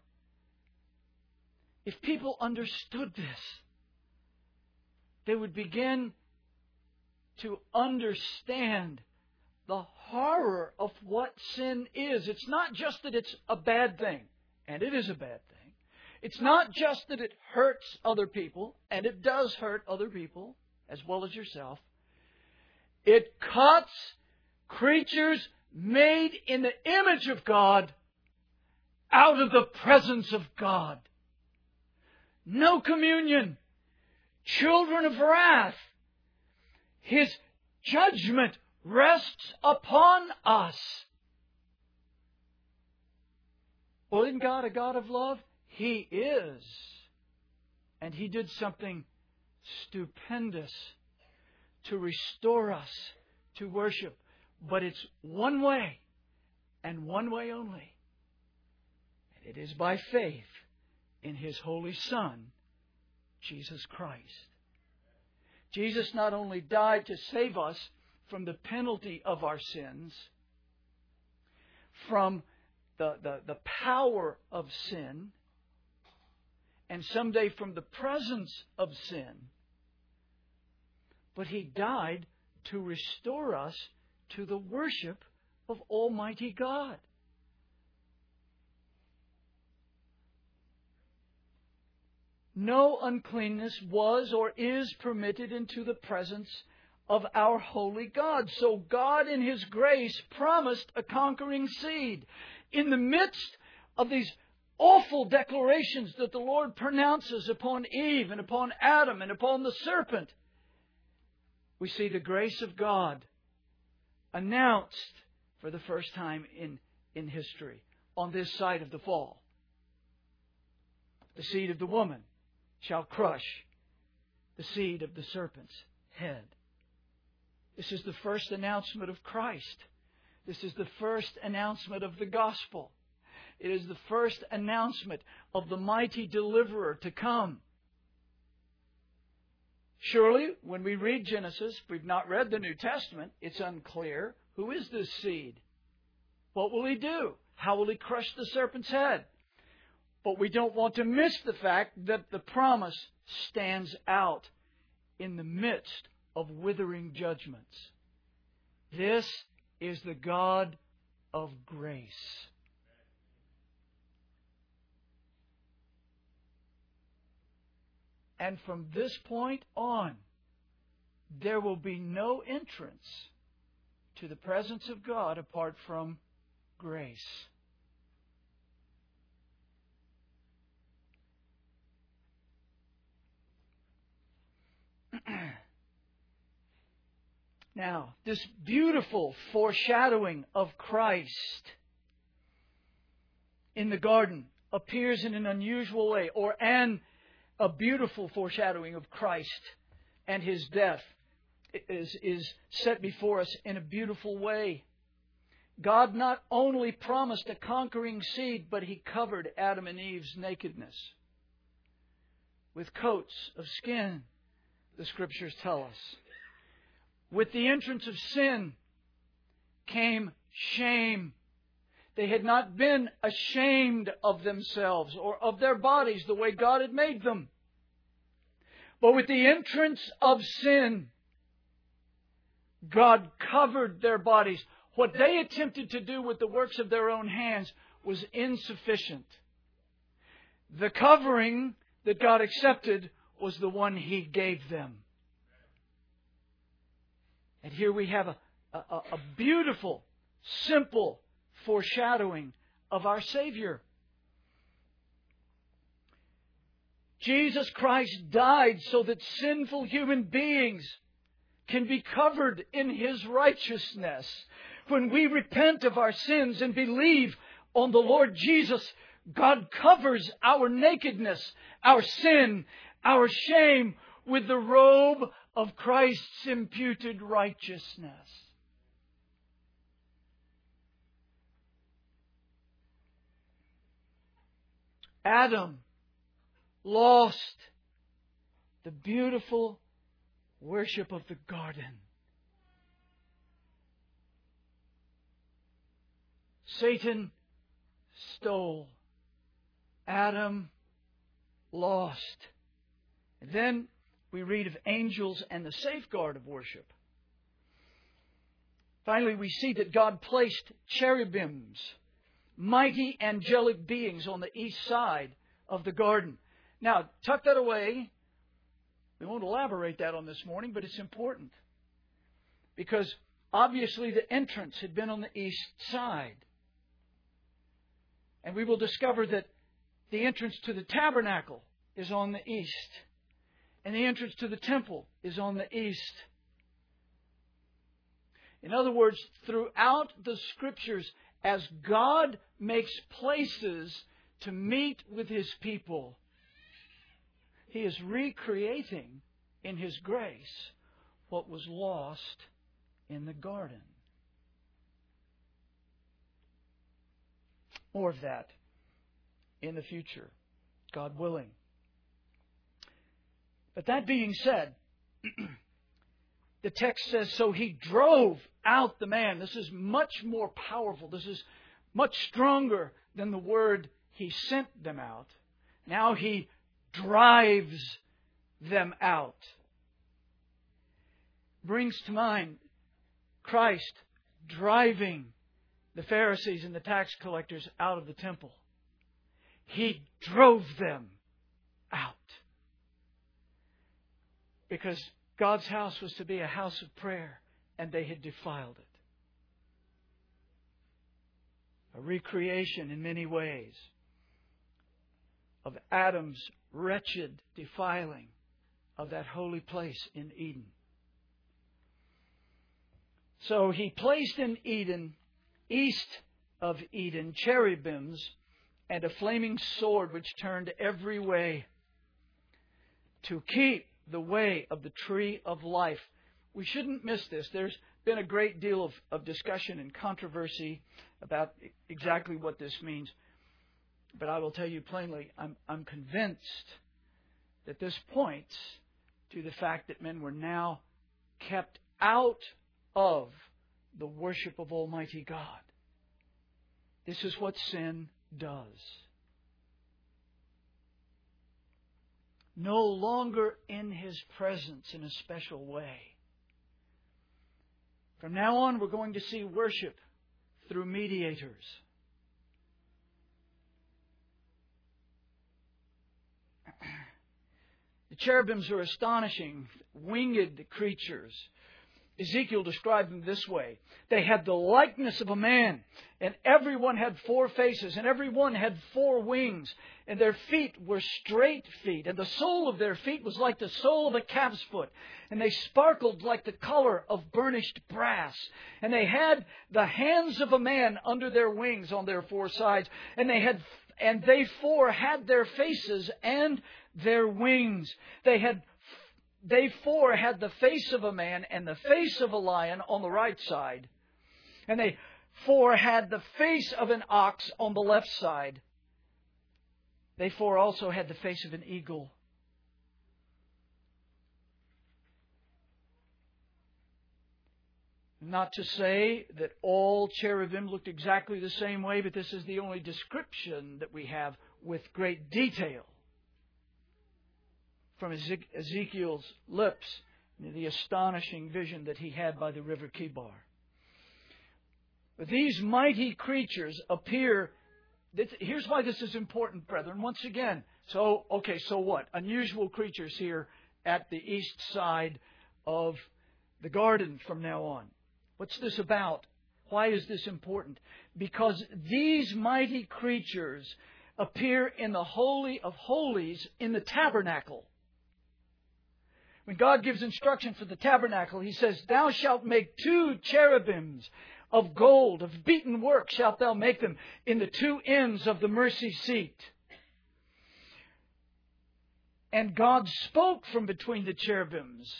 If people understood this, they would begin to understand the horror of what sin is. It's not just that it's a bad thing, and it is a bad thing. It's not just that it hurts other people, and it does hurt other people as well as yourself. It cuts creatures made in the image of God out of the presence of God. No communion. Children of wrath. His judgment rests upon us. Well, isn't God a God of love? He is. And He did something stupendous to restore us to worship. But it's one way, and one way only. And it is by faith in His Holy Son, Jesus Christ. Jesus not only died to save us from the penalty of our sins, from the power of sin, and someday from the presence of sin, but He died to restore us to the worship of Almighty God. no uncleanness was or is permitted into the presence of our holy God. So God in His grace promised a conquering seed. In the midst of these awful declarations that the Lord pronounces upon Eve and upon Adam and upon the serpent, we see the grace of God announced for the first time in history on this side of the fall. The seed of the woman shall crush the seed of the serpent's head. This is the first announcement of Christ. This is the first announcement of the gospel. It is the first announcement of the mighty deliverer to come. Surely, when we read Genesis, we've not read the New Testament, it's unclear. Who is this seed? What will he do? How will he crush the serpent's head? But we don't want to miss the fact that the promise stands out in the midst of withering judgments. This is the God of grace. And from this point on, there will be no entrance to the presence of God apart from grace. Now, this beautiful foreshadowing of Christ in the garden appears in an unusual way, a beautiful foreshadowing of Christ and His death is set before us in a beautiful way. God not only promised a conquering seed, but He covered Adam and Eve's nakedness with coats of skin, the Scriptures tell us. With the entrance of sin came shame. They had not been ashamed of themselves or of their bodies the way God had made them. But with the entrance of sin, God covered their bodies. What they attempted to do with the works of their own hands was insufficient. The covering that God accepted was the one He gave them. And here we have a beautiful, simple foreshadowing of our Savior. Jesus Christ died so that sinful human beings can be covered in His righteousness. When we repent of our sins and believe on the Lord Jesus, God covers our nakedness, our sin, our shame with the robe of Christ's imputed righteousness. Adam lost the beautiful worship of the garden. Satan stole. Adam lost. And then we read of angels and the safeguard of worship. Finally, we see that God placed cherubims, mighty angelic beings, on the east side of the garden. Now, tuck that away. We won't elaborate that on this morning, but it's important. Because obviously the entrance had been on the east side. And we will discover that the entrance to the tabernacle is on the east. And the entrance to the temple is on the east. In other words, throughout the Scriptures, as God makes places to meet with His people, He is recreating in His grace what was lost in the garden. More of that in the future, God willing. But that being said, the text says, so He drove out the man. This is much more powerful. This is much stronger than the word He sent them out. Now He drives them out. Brings to mind Christ driving the Pharisees and the tax collectors out of the temple. He drove them out. Because God's house was to be a house of prayer, and they had defiled it. A recreation in many ways of Adam's wretched defiling of that holy place in Eden. So He placed in Eden, east of Eden, cherubims and a flaming sword which turned every way to keep the way of the tree of life. We shouldn't miss this. There's been a great deal of discussion and controversy about exactly what this means. But I will tell you plainly, I'm convinced that this points to the fact that men were now kept out of the worship of Almighty God. This is what sin does. No longer in His presence in a special way. From now on, we're going to see worship through mediators. The cherubims are astonishing, winged creatures. Ezekiel described them this way. They had the likeness of a man, and everyone had 4 faces, and everyone had 4 wings, and their feet were straight feet, and the sole of their feet was like the sole of a calf's foot, and they sparkled like the color of burnished brass, and they had the hands of a man under their wings on their 4 sides, and they 4 had their faces and their wings. They 4 had the face of a man and the face of a lion on the right side. And they 4 had the face of an ox on the left side. They 4 also had the face of an eagle. Not to say that all cherubim looked exactly the same way, but this is the only description that we have with great detail from Ezekiel's lips, the astonishing vision that he had by the river Kibar. But these mighty creatures appear. Here's why this is important, brethren. Once again, so what? Unusual creatures here at the east side of the garden from now on. What's this about? Why is this important? Because these mighty creatures appear in the Holy of Holies in the tabernacle. When God gives instruction for the tabernacle, He says, "Thou shalt make 2 cherubims of gold, of beaten work shalt thou make them in the 2 ends of the mercy seat." And God spoke from between the cherubims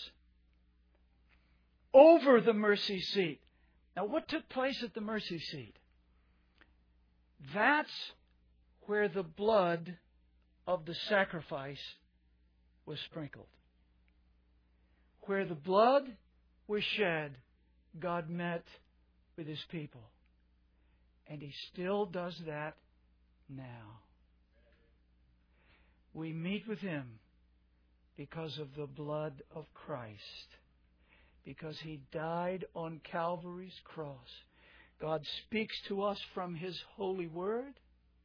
over the mercy seat. Now, what took place at the mercy seat? That's where the blood of the sacrifice was sprinkled. Where the blood was shed, God met with His people. And He still does that now. We meet with Him because of the blood of Christ. Because He died on Calvary's cross. God speaks to us from His holy word.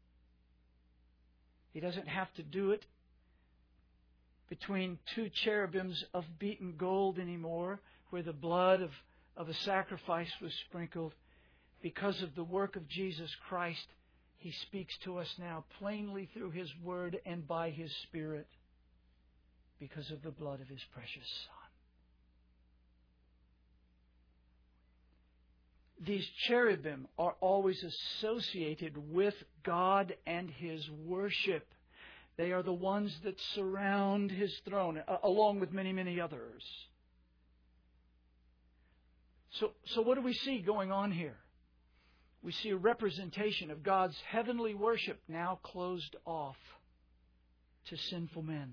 He doesn't have to do it between 2 cherubims of beaten gold anymore, where the blood of a sacrifice was sprinkled. Because of the work of Jesus Christ, He speaks to us now plainly through His Word and by His Spirit, because of the blood of His precious Son. These cherubim are always associated with God and His worship. They are the ones that surround His throne, along with many, many others. So what do we see going on here? We see a representation of God's heavenly worship now closed off to sinful men.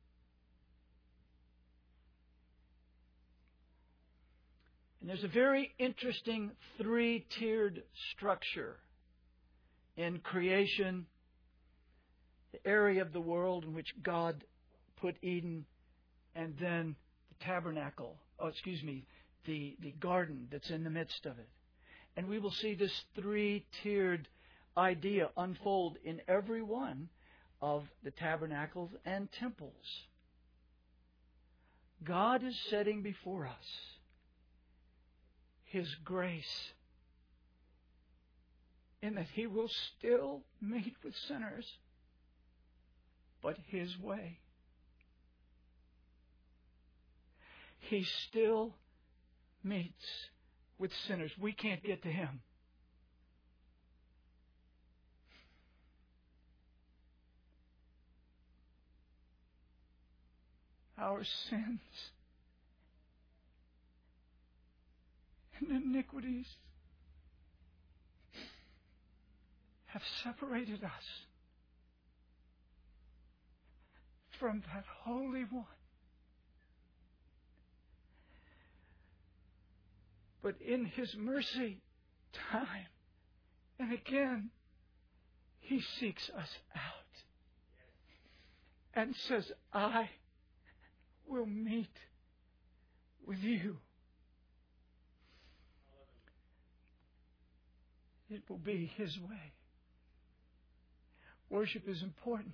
And there's a very interesting 3-tiered structure in creation, the area of the world in which God put Eden, and then the tabernacle, the garden that's in the midst of it. And we will see this 3-tiered idea unfold in every one of the tabernacles and temples. God is setting before us His grace in that He will still meet with sinners, but His way. He still meets with sinners. We can't get to Him. Our sins and iniquities have separated us from that Holy One. But in His mercy, time and again, He seeks us out and says, I will meet with you. It will be His way. Worship is important.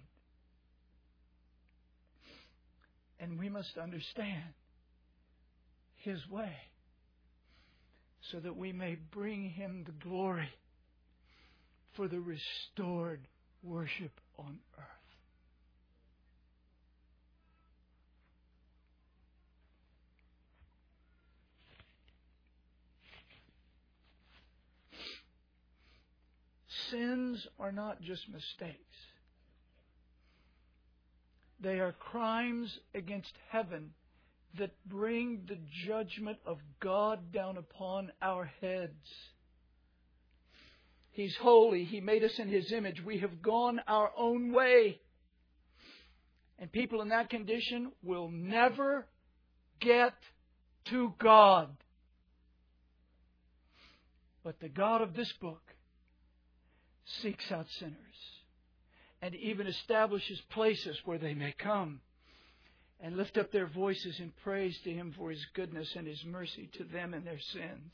And we must understand His way so that we may bring Him the glory for the restored worship on earth. Sins are not just mistakes. They are crimes against heaven that bring the judgment of God down upon our heads. He's holy. He made us in His image. We have gone our own way. And people in that condition will never get to God. But the God of this book seeks out sinners and even establishes places where they may come and lift up their voices in praise to Him for His goodness and His mercy to them and their sins.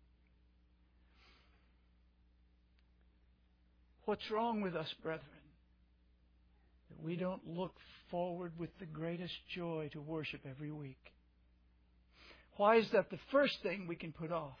What's wrong with us, brethren? That we don't look forward with the greatest joy to worship every week. Why is that the first thing we can put off?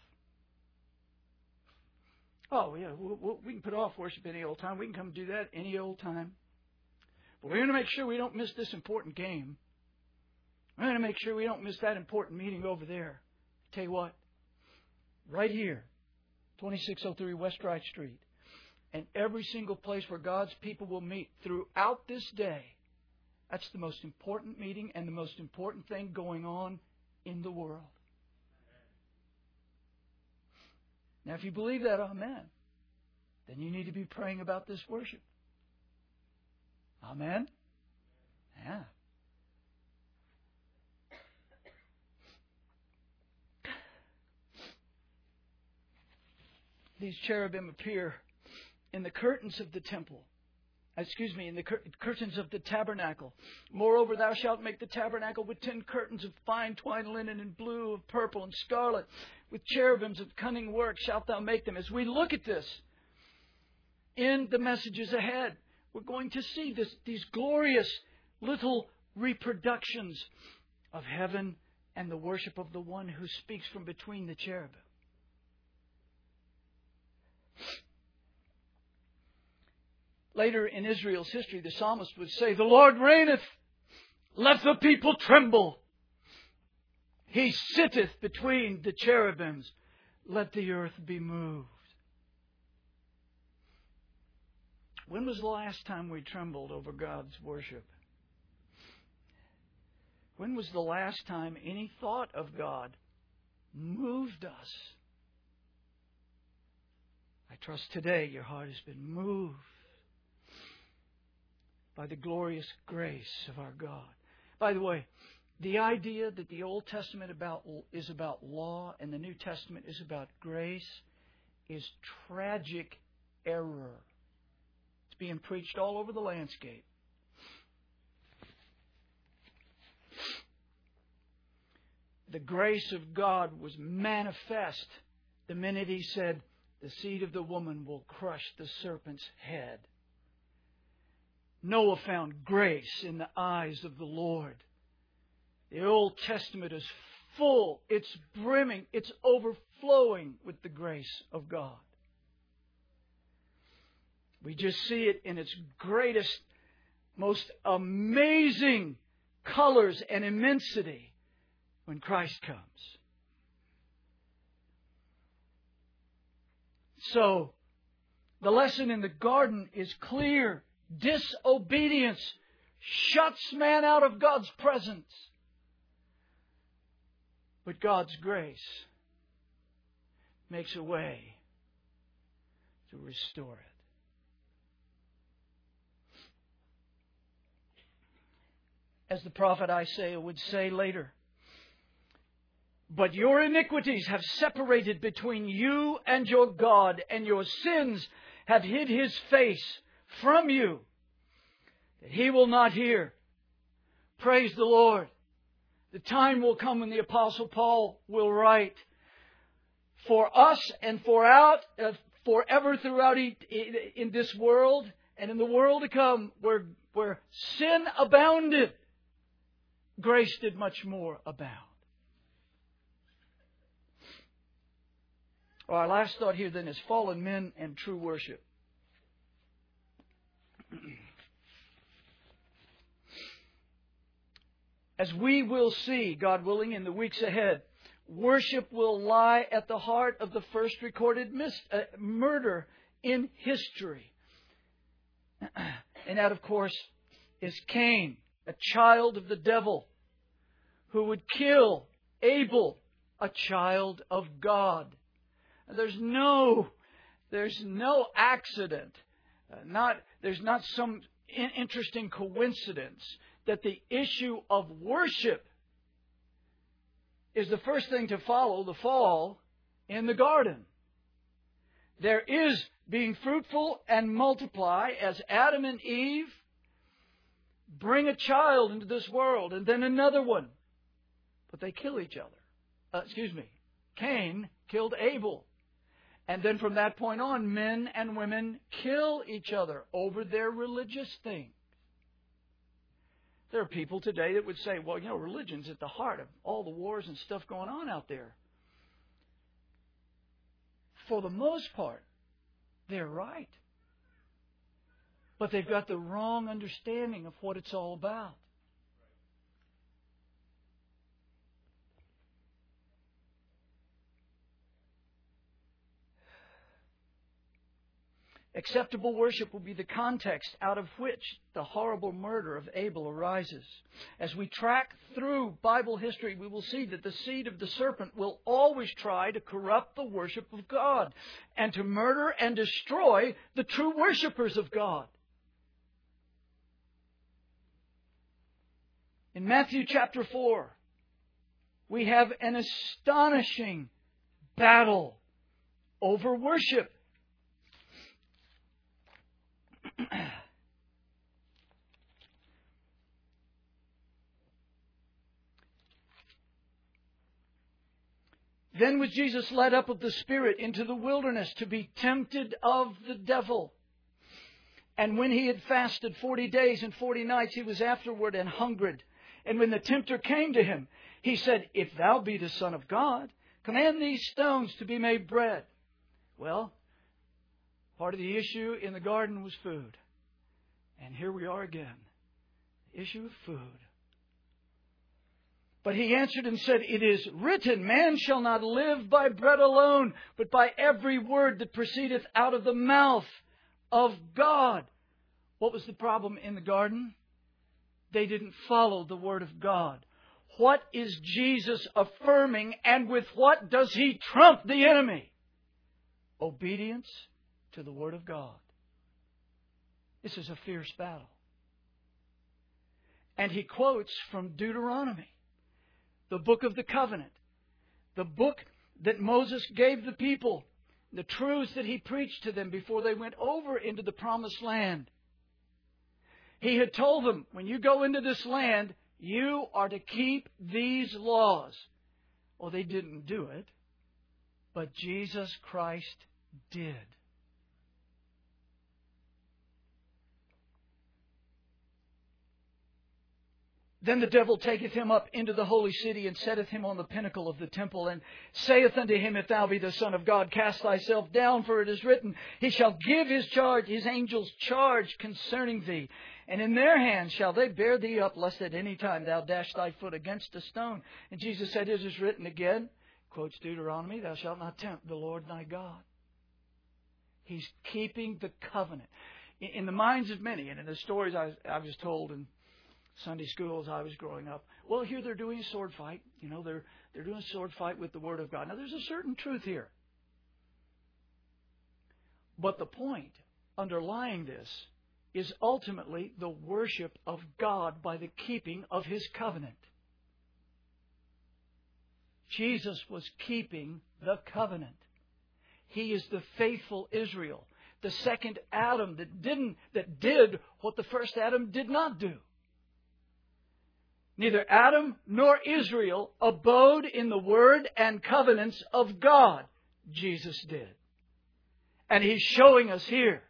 Oh, yeah, we can put off worship any old time. We can come do that any old time. But we're going to make sure we don't miss this important game. We're going to make sure we don't miss that important meeting over there. Tell you what, right here, 2603 West Wright Street, and every single place where God's people will meet throughout this day, that's the most important meeting and the most important thing going on in the world. Now, if you believe that, amen, then you need to be praying about this worship. Amen? Yeah. These cherubim appear in the curtains of the temple. In the curtains of the tabernacle. Moreover, thou shalt make the tabernacle with 10 curtains of fine twined linen and blue, of purple and scarlet. With cherubims of cunning work shalt thou make them. As we look at this in the messages ahead, we're going to see these glorious little reproductions of heaven and the worship of the one who speaks from between the cherubim. Later in Israel's history, the psalmist would say, the Lord reigneth, let the people tremble. He sitteth between the cherubims, let the earth be moved. When was the last time we trembled over God's worship? When was the last time any thought of God moved us? I trust today your heart has been moved by the glorious grace of our God. By the way, the idea that the Old Testament is about law and the New Testament is about grace is tragic error. It's being preached all over the landscape. The grace of God was manifest the minute He said, the seed of the woman will crush the serpent's head. Noah found grace in the eyes of the Lord. The Old Testament is full, it's brimming, it's overflowing with the grace of God. We just see it in its greatest, most amazing colors and immensity when Christ comes. So, the lesson in the garden is clear. Disobedience shuts man out of God's presence. But God's grace makes a way to restore it. As the prophet Isaiah would say later, but your iniquities have separated between you and your God, and your sins have hid His face from you, that He will not hear. Praise the Lord. The time will come when the Apostle Paul will write, for us and forever throughout in this world and in the world to come, where sin abounded, grace did much more abound. Our last thought here then is fallen men and true worship. As we will see, God willing, in the weeks ahead, worship will lie at the heart of the first recorded murder in history. And that, of course, is Cain, a child of the devil, who would kill Abel, a child of God. There's no accident. There's not some interesting coincidence that the issue of worship is the first thing to follow the fall in the garden. There is being fruitful and multiply as Adam and Eve bring a child into this world and then another one. But they kill each other. Cain killed Abel. And then from that point on, men and women kill each other over their religious things. There are people today that would say, well, religion's at the heart of all the wars and stuff going on out there. For the most part, they're right. But they've got the wrong understanding of what it's all about. Acceptable worship will be the context out of which the horrible murder of Abel arises. As we track through Bible history, we will see that the seed of the serpent will always try to corrupt the worship of God and to murder and destroy the true worshipers of God. In Matthew chapter 4, we have an astonishing battle over worship. Then was Jesus led up of the Spirit into the wilderness to be tempted of the devil. And when he had fasted 40 days and 40 nights, he was afterward and hungered. And when the tempter came to him, he said, if thou be the Son of God, command these stones to be made bread. Well, part of the issue in the garden was food. And here we are again. The issue of food. But he answered and said, it is written, man shall not live by bread alone, but by every word that proceedeth out of the mouth of God. What was the problem in the garden? They didn't follow the Word of God. What is Jesus affirming, and with what does He trump the enemy? Obedience to the Word of God. This is a fierce battle. And he quotes from Deuteronomy, the book of the covenant, the book that Moses gave the people, the truths that he preached to them before they went over into the promised land. He had told them, when you go into this land, you are to keep these laws. Well, they didn't do it, but Jesus Christ did. Then the devil taketh him up into the holy city, and setteth him on the pinnacle of the temple, and saith unto him, If thou be the Son of God, cast thyself down, for it is written, He shall give his angels charge concerning thee. And in their hands shall they bear thee up, lest at any time thou dash thy foot against a stone. And Jesus said, It is written again, quotes Deuteronomy, Thou shalt not tempt the Lord thy God. He's keeping the covenant. In the minds of many, and in the stories I was told in Sunday school as I was growing up, well, here they're doing a sword fight. They're doing a sword fight with the Word of God. Now, there's a certain truth here. But the point underlying this is ultimately the worship of God by the keeping of His covenant. Jesus was keeping the covenant. He is the faithful Israel, the second Adam that did what the first Adam did not do. Neither Adam nor Israel abode in the word and covenants of God. Jesus did. And He's showing us here.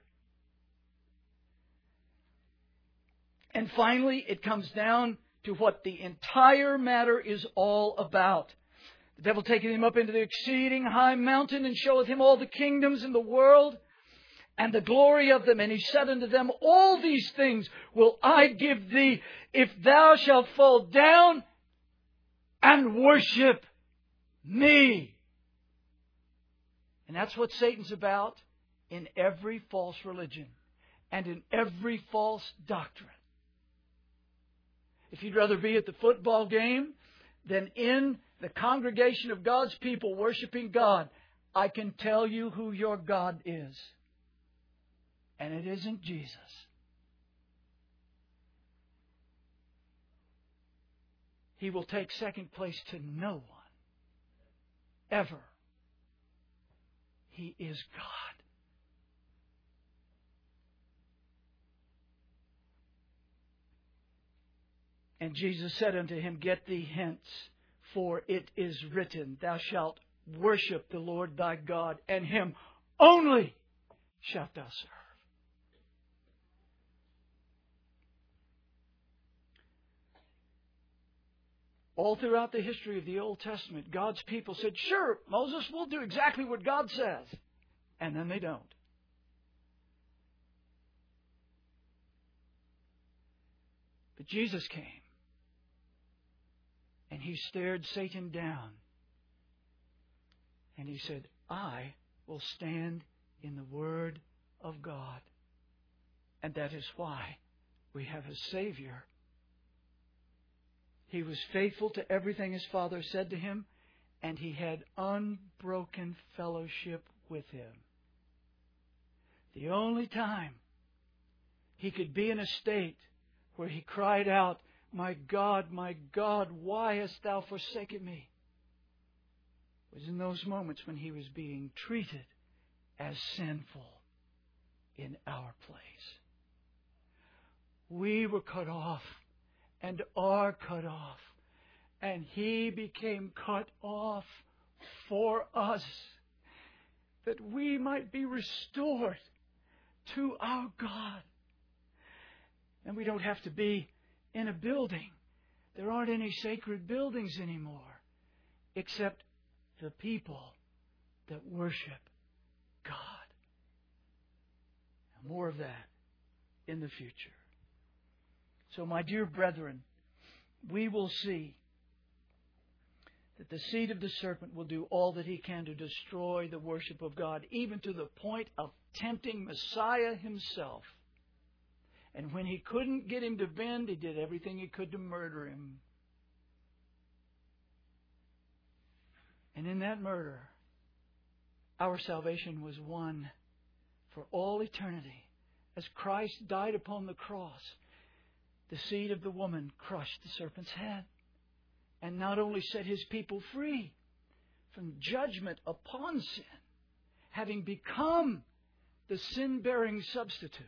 And finally, it comes down to what the entire matter is all about. The devil taketh him up into the exceeding high mountain, and showeth him all the kingdoms in the world, and the glory of them. And He said unto them, All these things will I give thee, if thou shalt fall down and worship me. And that's what Satan's about in every false religion and in every false doctrine. If you'd rather be at the football game than in the congregation of God's people worshiping God, I can tell you who your God is. And it isn't Jesus. He will take second place to no one. Ever. He is God. And Jesus said unto him, Get thee hence, for it is written, Thou shalt worship the Lord thy God, and Him only shalt thou serve. All throughout the history of the Old Testament, God's people said, Sure, Moses, we'll do exactly what God says. And then they don't. But Jesus came. And He stared Satan down. And He said, I will stand in the Word of God. And that is why we have a Savior. He was faithful to everything His Father said to Him, and He had unbroken fellowship with Him. The only time He could be in a state where He cried out, my God, why hast Thou forsaken me? Was in those moments when He was being treated as sinful in our place. We were cut off and are cut off. And He became cut off for us, that we might be restored to our God. And we don't have to be in a building. There aren't any sacred buildings anymore, except the people that worship God. And more of that in the future. So, my dear brethren, we will see that the seed of the serpent will do all that he can to destroy the worship of God, even to the point of tempting Messiah Himself. And when he couldn't get him to bend, he did everything he could to murder him. And in that murder, our salvation was won for all eternity. As Christ died upon the cross, the seed of the woman crushed the serpent's head, and not only set His people free from judgment upon sin, having become the sin-bearing substitute,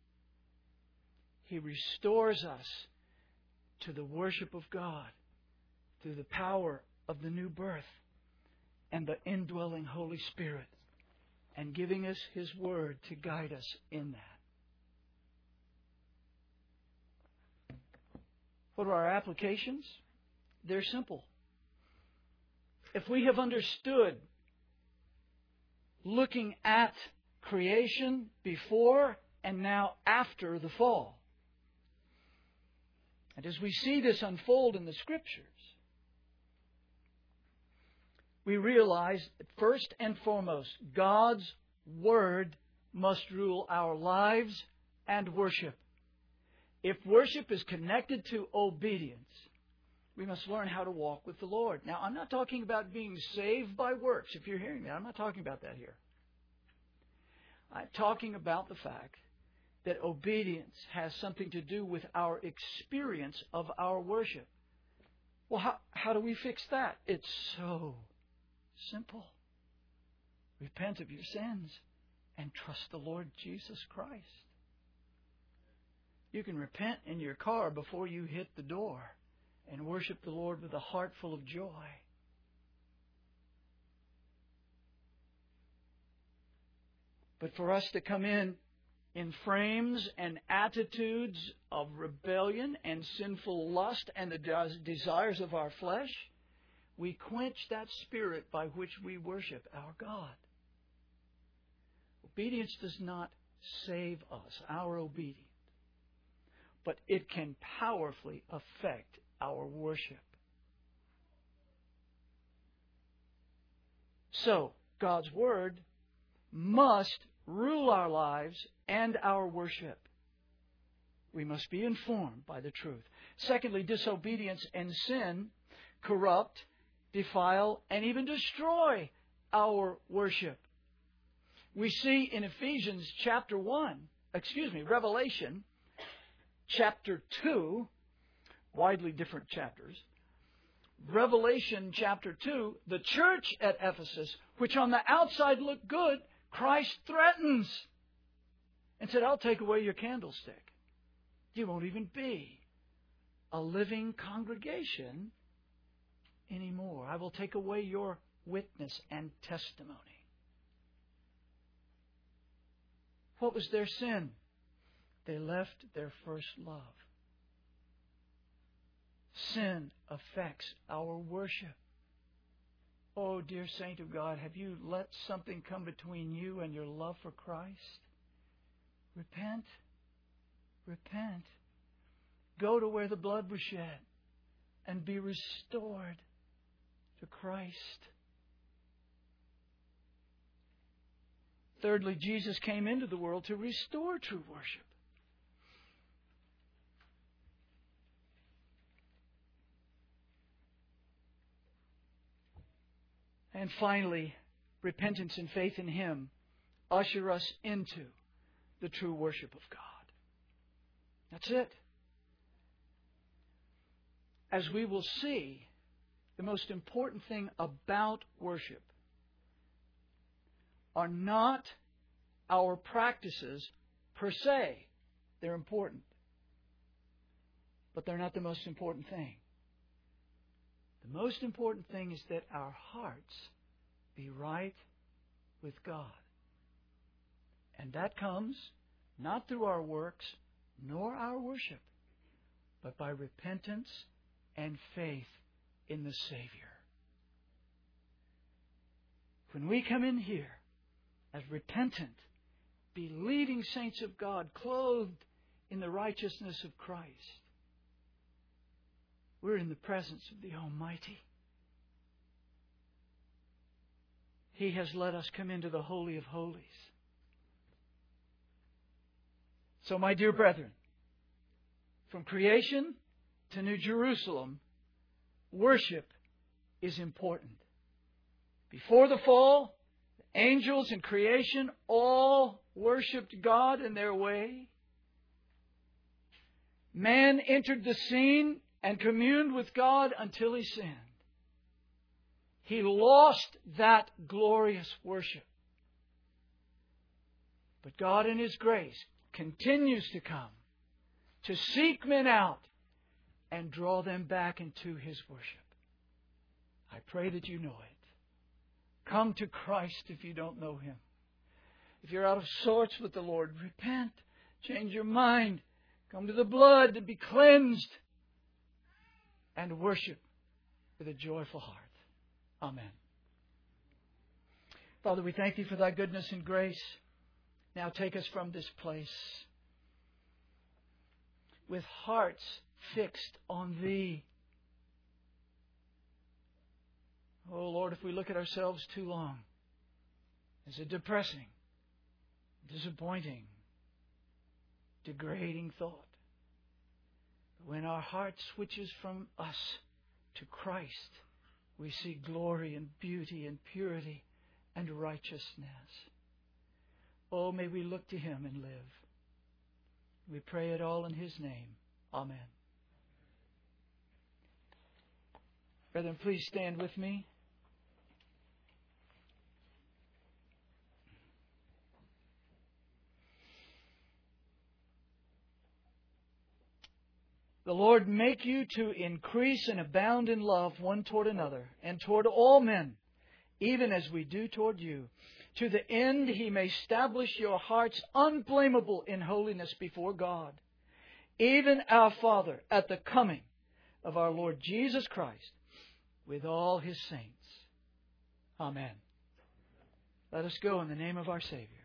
He restores us to the worship of God through the power of the new birth and the indwelling Holy Spirit, and giving us His Word to guide us in that. What are our applications? They're simple. If we have understood looking at creation before and now after the fall, and as we see this unfold in the Scriptures, we realize that first and foremost, God's Word must rule our lives and worship. If worship is connected to obedience, we must learn how to walk with the Lord. Now, I'm not talking about being saved by works. If you're hearing that, I'm not talking about that here. I'm talking about the fact that obedience has something to do with our experience of our worship. Well, how do we fix that? It's so simple. Repent of your sins and trust the Lord Jesus Christ. You can repent in your car before you hit the door and worship the Lord with a heart full of joy. But for us to come in frames and attitudes of rebellion and sinful lust and the desires of our flesh, we quench that spirit by which we worship our God. Obedience does not save us, our obedience, but it can powerfully affect our worship. So, God's Word must rule our lives and our worship. We must be informed by the truth. Secondly, disobedience and sin corrupt, defile, and even destroy our worship. We see in Revelation chapter 2, widely different chapters. Revelation chapter 2, the church at Ephesus, which on the outside looked good, Christ threatens and said, I'll take away your candlestick. You won't even be a living congregation anymore. I will take away your witness and testimony. What was their sin? They left their first love. Sin affects our worship. Oh, dear saint of God, have you let something come between you and your love for Christ? Repent. Repent. Go to where the blood was shed and be restored to Christ. Thirdly, Jesus came into the world to restore true worship. And finally, repentance and faith in Him usher us into the true worship of God. That's it. As we will see, the most important thing about worship are not our practices per se. They're important. But they're not the most important thing. The most important thing is that our hearts be right with God. And that comes not through our works nor our worship, but by repentance and faith in the Savior. When we come in here as repentant, believing saints of God, clothed in the righteousness of Christ, we're in the presence of the Almighty. He has let us come into the Holy of Holies. So, my dear brethren, from creation to New Jerusalem, worship is important. Before the fall, the angels and creation all worshipped God in their way. Man entered the scene and communed with God until he sinned. He lost that glorious worship. But God in His grace continues to come to seek men out and draw them back into His worship. I pray that you know it. Come to Christ if you don't know Him. If you're out of sorts with the Lord, repent. Change your mind. Come to the blood to be cleansed. and worship with a joyful heart. Amen. Father, we thank Thee for Thy goodness and grace. Now take us from this place with hearts fixed on Thee. Oh Lord, if we look at ourselves too long, it's a depressing, disappointing, degrading thought. But when our heart switches from us to Christ, we see glory and beauty and purity and righteousness. Oh, may we look to Him and live. We pray it all in His name. Amen. Brethren, please stand with me. The Lord make you to increase and abound in love one toward another and toward all men, even as we do toward you, to the end He may establish your hearts unblameable in holiness before God, even our Father at the coming of our Lord Jesus Christ with all His saints. Amen. Let us go in the name of our Savior.